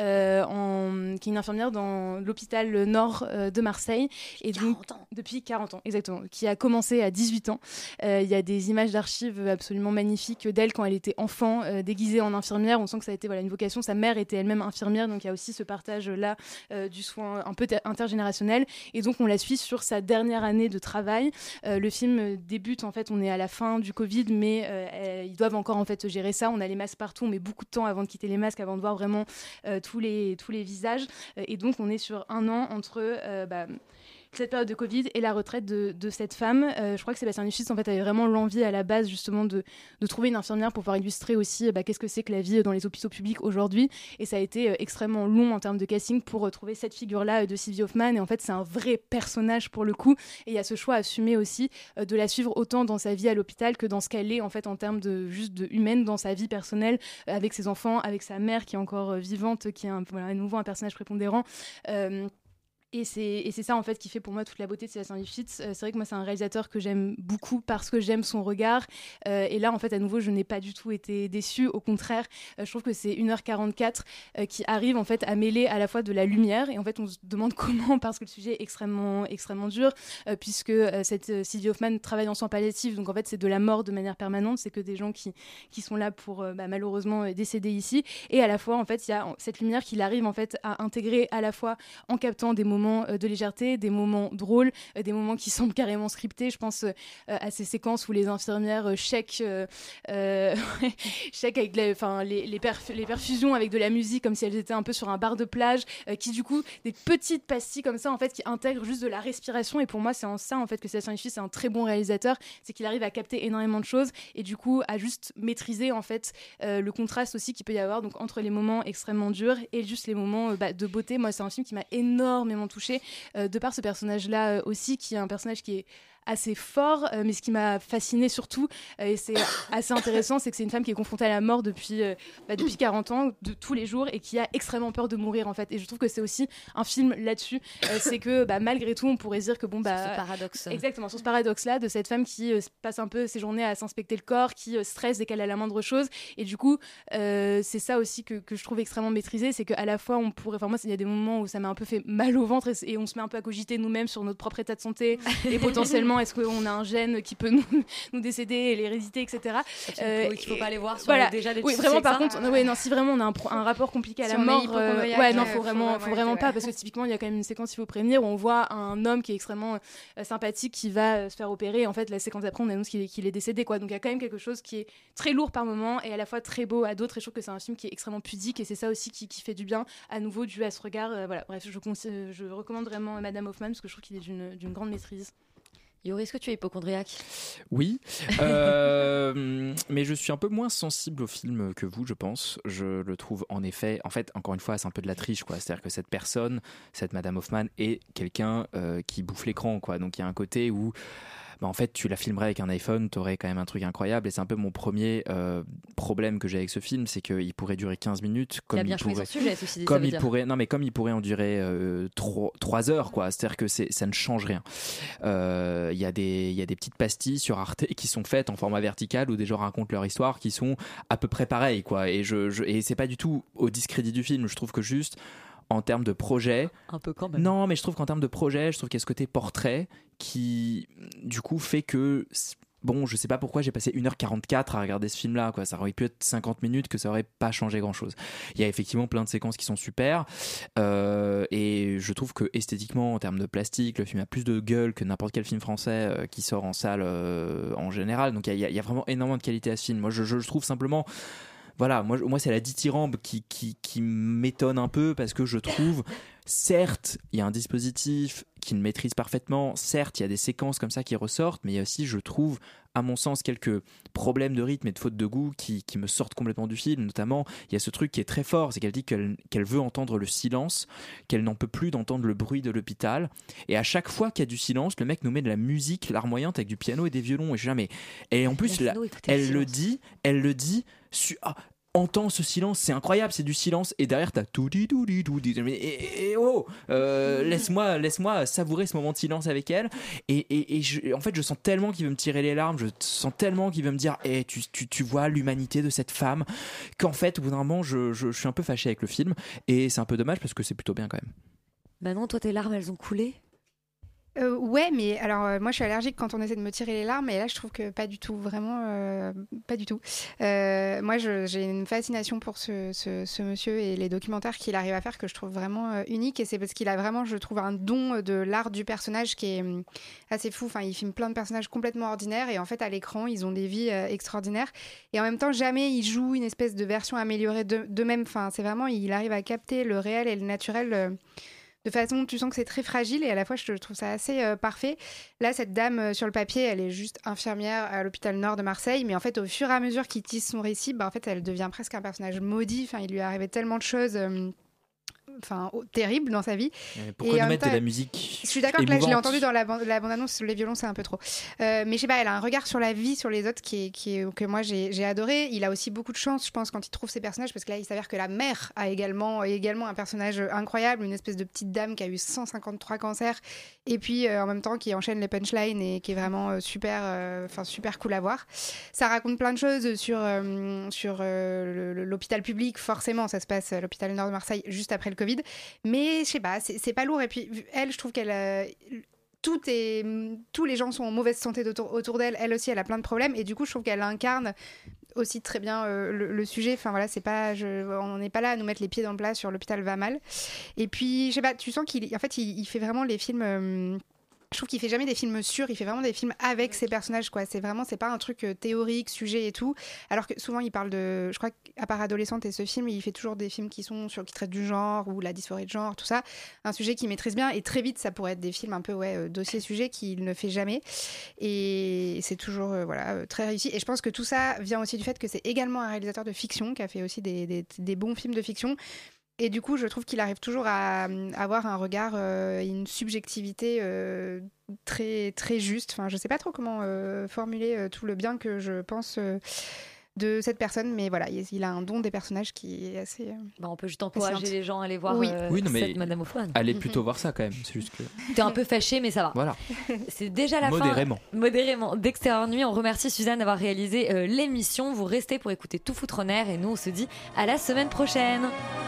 dans l'hôpital nord de Marseille, et donc depuis 40 ans exactement, qui a commencé à 18 ans. Il y a des images d'archives absolument magnifiques d'elle quand elle était enfant, déguisée en infirmière. On sent que ça a été une vocation. Sa mère était elle-même infirmière, donc il y a aussi ce partage là du soin un peu intergénérationnel, et donc on la suit sur sa dernière année de travail. Le film débute, en fait on est à la fin du Covid, mais ils doivent encore en fait gérer ça. On a les masques partout, on met beaucoup de temps avant de quitter les masques, avant de voir vraiment tous les visages, et donc on est sur un an entre cette période de Covid et la retraite de cette femme. Je crois que Sébastien Lifshitz en fait avait vraiment l'envie à la base justement de trouver une infirmière pour pouvoir illustrer aussi qu'est-ce que c'est que la vie dans les hôpitaux publics aujourd'hui, et ça a été extrêmement long en termes de casting pour trouver cette figure-là de Sylvie Hoffman, et en fait c'est un vrai personnage pour le coup, et il y a ce choix assumé aussi de la suivre autant dans sa vie à l'hôpital que dans ce qu'elle est en fait en termes de humaine, dans sa vie personnelle, avec ses enfants, avec sa mère qui est encore vivante, qui est à nouveau un personnage prépondérant. Et c'est ça en fait qui fait pour moi toute la beauté de Sébastien Lifshitz. C'est vrai que moi c'est un réalisateur que j'aime beaucoup parce que j'aime son regard, et là en fait à nouveau je n'ai pas du tout été déçue, au contraire. Je trouve que c'est 1h44 qui arrive en fait à mêler à la fois de la lumière, et en fait on se demande comment, parce que le sujet est extrêmement dur, puisque cette Sylvie Hoffman travaille en soins palliatifs, donc en fait c'est de la mort de manière permanente, c'est que des gens qui sont là pour malheureusement décéder ici, et à la fois en fait il y a cette lumière qu'il arrive en fait à intégrer à la fois en captant des moments moments de légèreté, des moments drôles, des moments qui semblent carrément scriptés. Je pense à ces séquences où les infirmières check avec les perfusions avec de la musique comme si elles étaient un peu sur un bar de plage, qui du coup, des petites pastilles comme ça en fait qui intègrent juste de la respiration. Et pour moi, c'est en ça en fait que Sébastien Lifshitz c'est un très bon réalisateur, c'est qu'il arrive à capter énormément de choses et du coup à juste maîtriser en fait le contraste aussi qu'il peut y avoir donc entre les moments extrêmement durs et juste les moments de beauté. Moi, c'est un film qui m'a énormément touchée de par ce personnage-là aussi, qui est un personnage qui est assez fort, mais ce qui m'a fascinée surtout, et c'est assez intéressant, c'est que c'est une femme qui est confrontée à la mort depuis 40 ans, de tous les jours, et qui a extrêmement peur de mourir en fait. Et je trouve que c'est aussi un film là-dessus, c'est que malgré tout, on pourrait dire que sur ce paradoxe. Exactement, sur ce paradoxe-là, de cette femme qui passe un peu ses journées à s'inspecter le corps, qui stresse dès qu'elle a la moindre chose, et du coup, c'est ça aussi que je trouve extrêmement maîtrisé, c'est qu'à la fois, on pourrait, enfin moi, il y a des moments où ça m'a un peu fait mal au ventre, et on se met un peu à cogiter nous-mêmes sur notre propre état de santé, et potentiellement est-ce qu'on a un gène qui peut nous décéder, l'hérédité, etc. Qu'il ne faut pas aller voir sur déjà des oui, vraiment, par contre, si vraiment on a un rapport compliqué à la mort, faut vraiment pas, parce que typiquement, il y a quand même une séquence, il faut prévenir, où on voit un homme qui est extrêmement sympathique, qui va se faire opérer, et en fait, la séquence d'après, on annonce qu'il est décédé, quoi. Donc il y a quand même quelque chose qui est très lourd par moment, et à la fois très beau à d'autres, et je trouve que c'est un film qui est extrêmement pudique, et c'est ça aussi qui fait du bien, à nouveau, dû à ce regard. Bref, je recommande vraiment Madame Hoffman, parce que je trouve qu'il est d'une grande maîtrise. Yuri, est-ce que tu es hypocondriaque ? Oui, mais je suis un peu moins sensible au film que vous, je pense. Je le trouve en effet, encore une fois, c'est un peu de la triche, quoi. C'est-à-dire que cette personne, cette Madame Hoffman, est quelqu'un qui bouffe l'écran, quoi. Donc il y a un côté où en fait, tu la filmerais avec un iPhone, t'aurais quand même un truc incroyable. Et c'est un peu mon premier problème que j'ai avec ce film, c'est qu'il pourrait durer 15 minutes. Comme il a bien choisi son sujet, ceci dit, comme ça veut il dire. pourrait, non, mais comme il pourrait en durer 3 heures, quoi. C'est-à-dire que ça ne change rien. Il y a des petites pastilles sur Arte qui sont faites en format vertical où des gens racontent leur histoire qui sont à peu près pareilles, quoi. Et c'est pas du tout au discrédit du film. Je trouve que juste en termes de projet, un peu quand même. Non, mais je trouve qu'en termes de projet, je trouve qu'il y a ce côté portrait qui, du coup, fait que je sais pas pourquoi j'ai passé 1h44 à regarder ce film-là, quoi. Ça aurait pu être 50 minutes, que ça aurait pas changé grand-chose. Il y a effectivement plein de séquences qui sont super, et je trouve que esthétiquement, en termes de plastique, le film a plus de gueule que n'importe quel film français qui sort en salle en général. Donc il y a vraiment énormément de qualité à ce film. Moi, je trouve simplement... Voilà, moi c'est la dithyrambe qui m'étonne un peu, parce que je trouve, certes, il y a un dispositif qu'il maîtrise parfaitement, certes, il y a des séquences comme ça qui ressortent, mais il y a aussi, je trouve, à mon sens, quelques problèmes de rythme et de faute de goût qui me sortent complètement du film. Notamment, il y a ce truc qui est très fort, c'est qu'elle dit qu'elle veut entendre le silence, qu'elle n'en peut plus d'entendre le bruit de l'hôpital. Et à chaque fois qu'il y a du silence, le mec nous met de la musique larmoyante avec du piano et des violons. Et jamais. Et en plus, elle le dit. Entends ce silence, c'est incroyable, c'est du silence, et derrière t'as tout dit, laisse-moi savourer ce moment de silence avec elle, et en fait je sens tellement qu'il veut me tirer les larmes, je sens tellement qu'il veut me dire tu vois l'humanité de cette femme, qu'en fait au bout d'un moment je suis un peu fâché avec le film, et c'est un peu dommage parce que c'est plutôt bien quand même. Bah non, toi tes larmes elles ont coulé. Ouais, mais alors moi je suis allergique quand on essaie de me tirer les larmes, et là je trouve que pas du tout, vraiment pas du tout. Moi j'ai une fascination pour ce monsieur et les documentaires qu'il arrive à faire que je trouve vraiment unique, et c'est parce qu'il a vraiment, je trouve, un don de l'art du personnage qui est assez fou. Enfin, il filme plein de personnages complètement ordinaires, et en fait à l'écran ils ont des vies extraordinaires, et en même temps jamais il joue une espèce de version améliorée d'eux-mêmes. Enfin, c'est vraiment, il arrive à capter le réel et le naturel de façon, tu sens que c'est très fragile, et à la fois je trouve ça assez parfait. Là, cette dame sur le papier, elle est juste infirmière à l'hôpital Nord de Marseille, mais en fait au fur et à mesure qu'il tisse son récit, en fait elle devient presque un personnage maudit. Enfin, il lui est arrivé tellement de choses terrible dans sa vie. Pourquoi nous mettre de la musique? Je suis d'accord que là, je l'ai entendu dans la bande-annonce, les violons, c'est un peu trop. Mais je sais pas, elle a un regard sur la vie, sur les autres que moi j'ai adoré. Il a aussi beaucoup de chance, je pense, quand il trouve ses personnages, parce que là, il s'avère que la mère est également un personnage incroyable, une espèce de petite dame qui a eu 153 cancers, et puis en même temps qui enchaîne les punchlines et qui est vraiment super cool à voir. Ça raconte plein de choses sur l'hôpital public, forcément, ça se passe à l'hôpital Nord de Marseille juste après le Covid. Mais je sais pas, c'est pas lourd. Et puis elle, je trouve qu'elle tous les gens sont en mauvaise santé autour d'elle. Elle aussi, elle a plein de problèmes, et du coup je trouve qu'elle incarne aussi très bien le sujet. Enfin voilà, on n'est pas là à nous mettre les pieds dans le plat sur l'hôpital va mal. Et puis je sais pas, tu sens qu'il fait vraiment les films. Je trouve qu'il fait jamais des films sûrs, il fait vraiment des films avec ses personnages, quoi. C'est pas un truc théorique, sujet et tout. Alors que souvent il parle de, je crois qu'à part Adolescente et ce film, il fait toujours des films qui traitent du genre ou la dysphorie de genre, tout ça. Un sujet qu'il maîtrise bien et très vite ça pourrait être des films un peu dossier-sujet qu'il ne fait jamais. Et c'est toujours très réussi. Et je pense que tout ça vient aussi du fait que c'est également un réalisateur de fiction qui a fait aussi des bons films de fiction. Et du coup, je trouve qu'il arrive toujours à avoir un regard, une subjectivité très, très juste. Enfin, je ne sais pas trop comment formuler tout le bien que je pense de cette personne, mais voilà, il a un don des personnages qui est assez... on peut juste encourager les gens à aller voir cette Madame Hoffman. Allez plutôt voir ça quand même, c'est juste que... T'es un peu fâché, mais ça va. Voilà. C'est déjà la Modérément. fin. Modérément. d'Extérieur Nuit, on remercie Suzanne d'avoir réalisé l'émission. Vous restez pour écouter Tout foutre en air et nous on se dit à la semaine prochaine.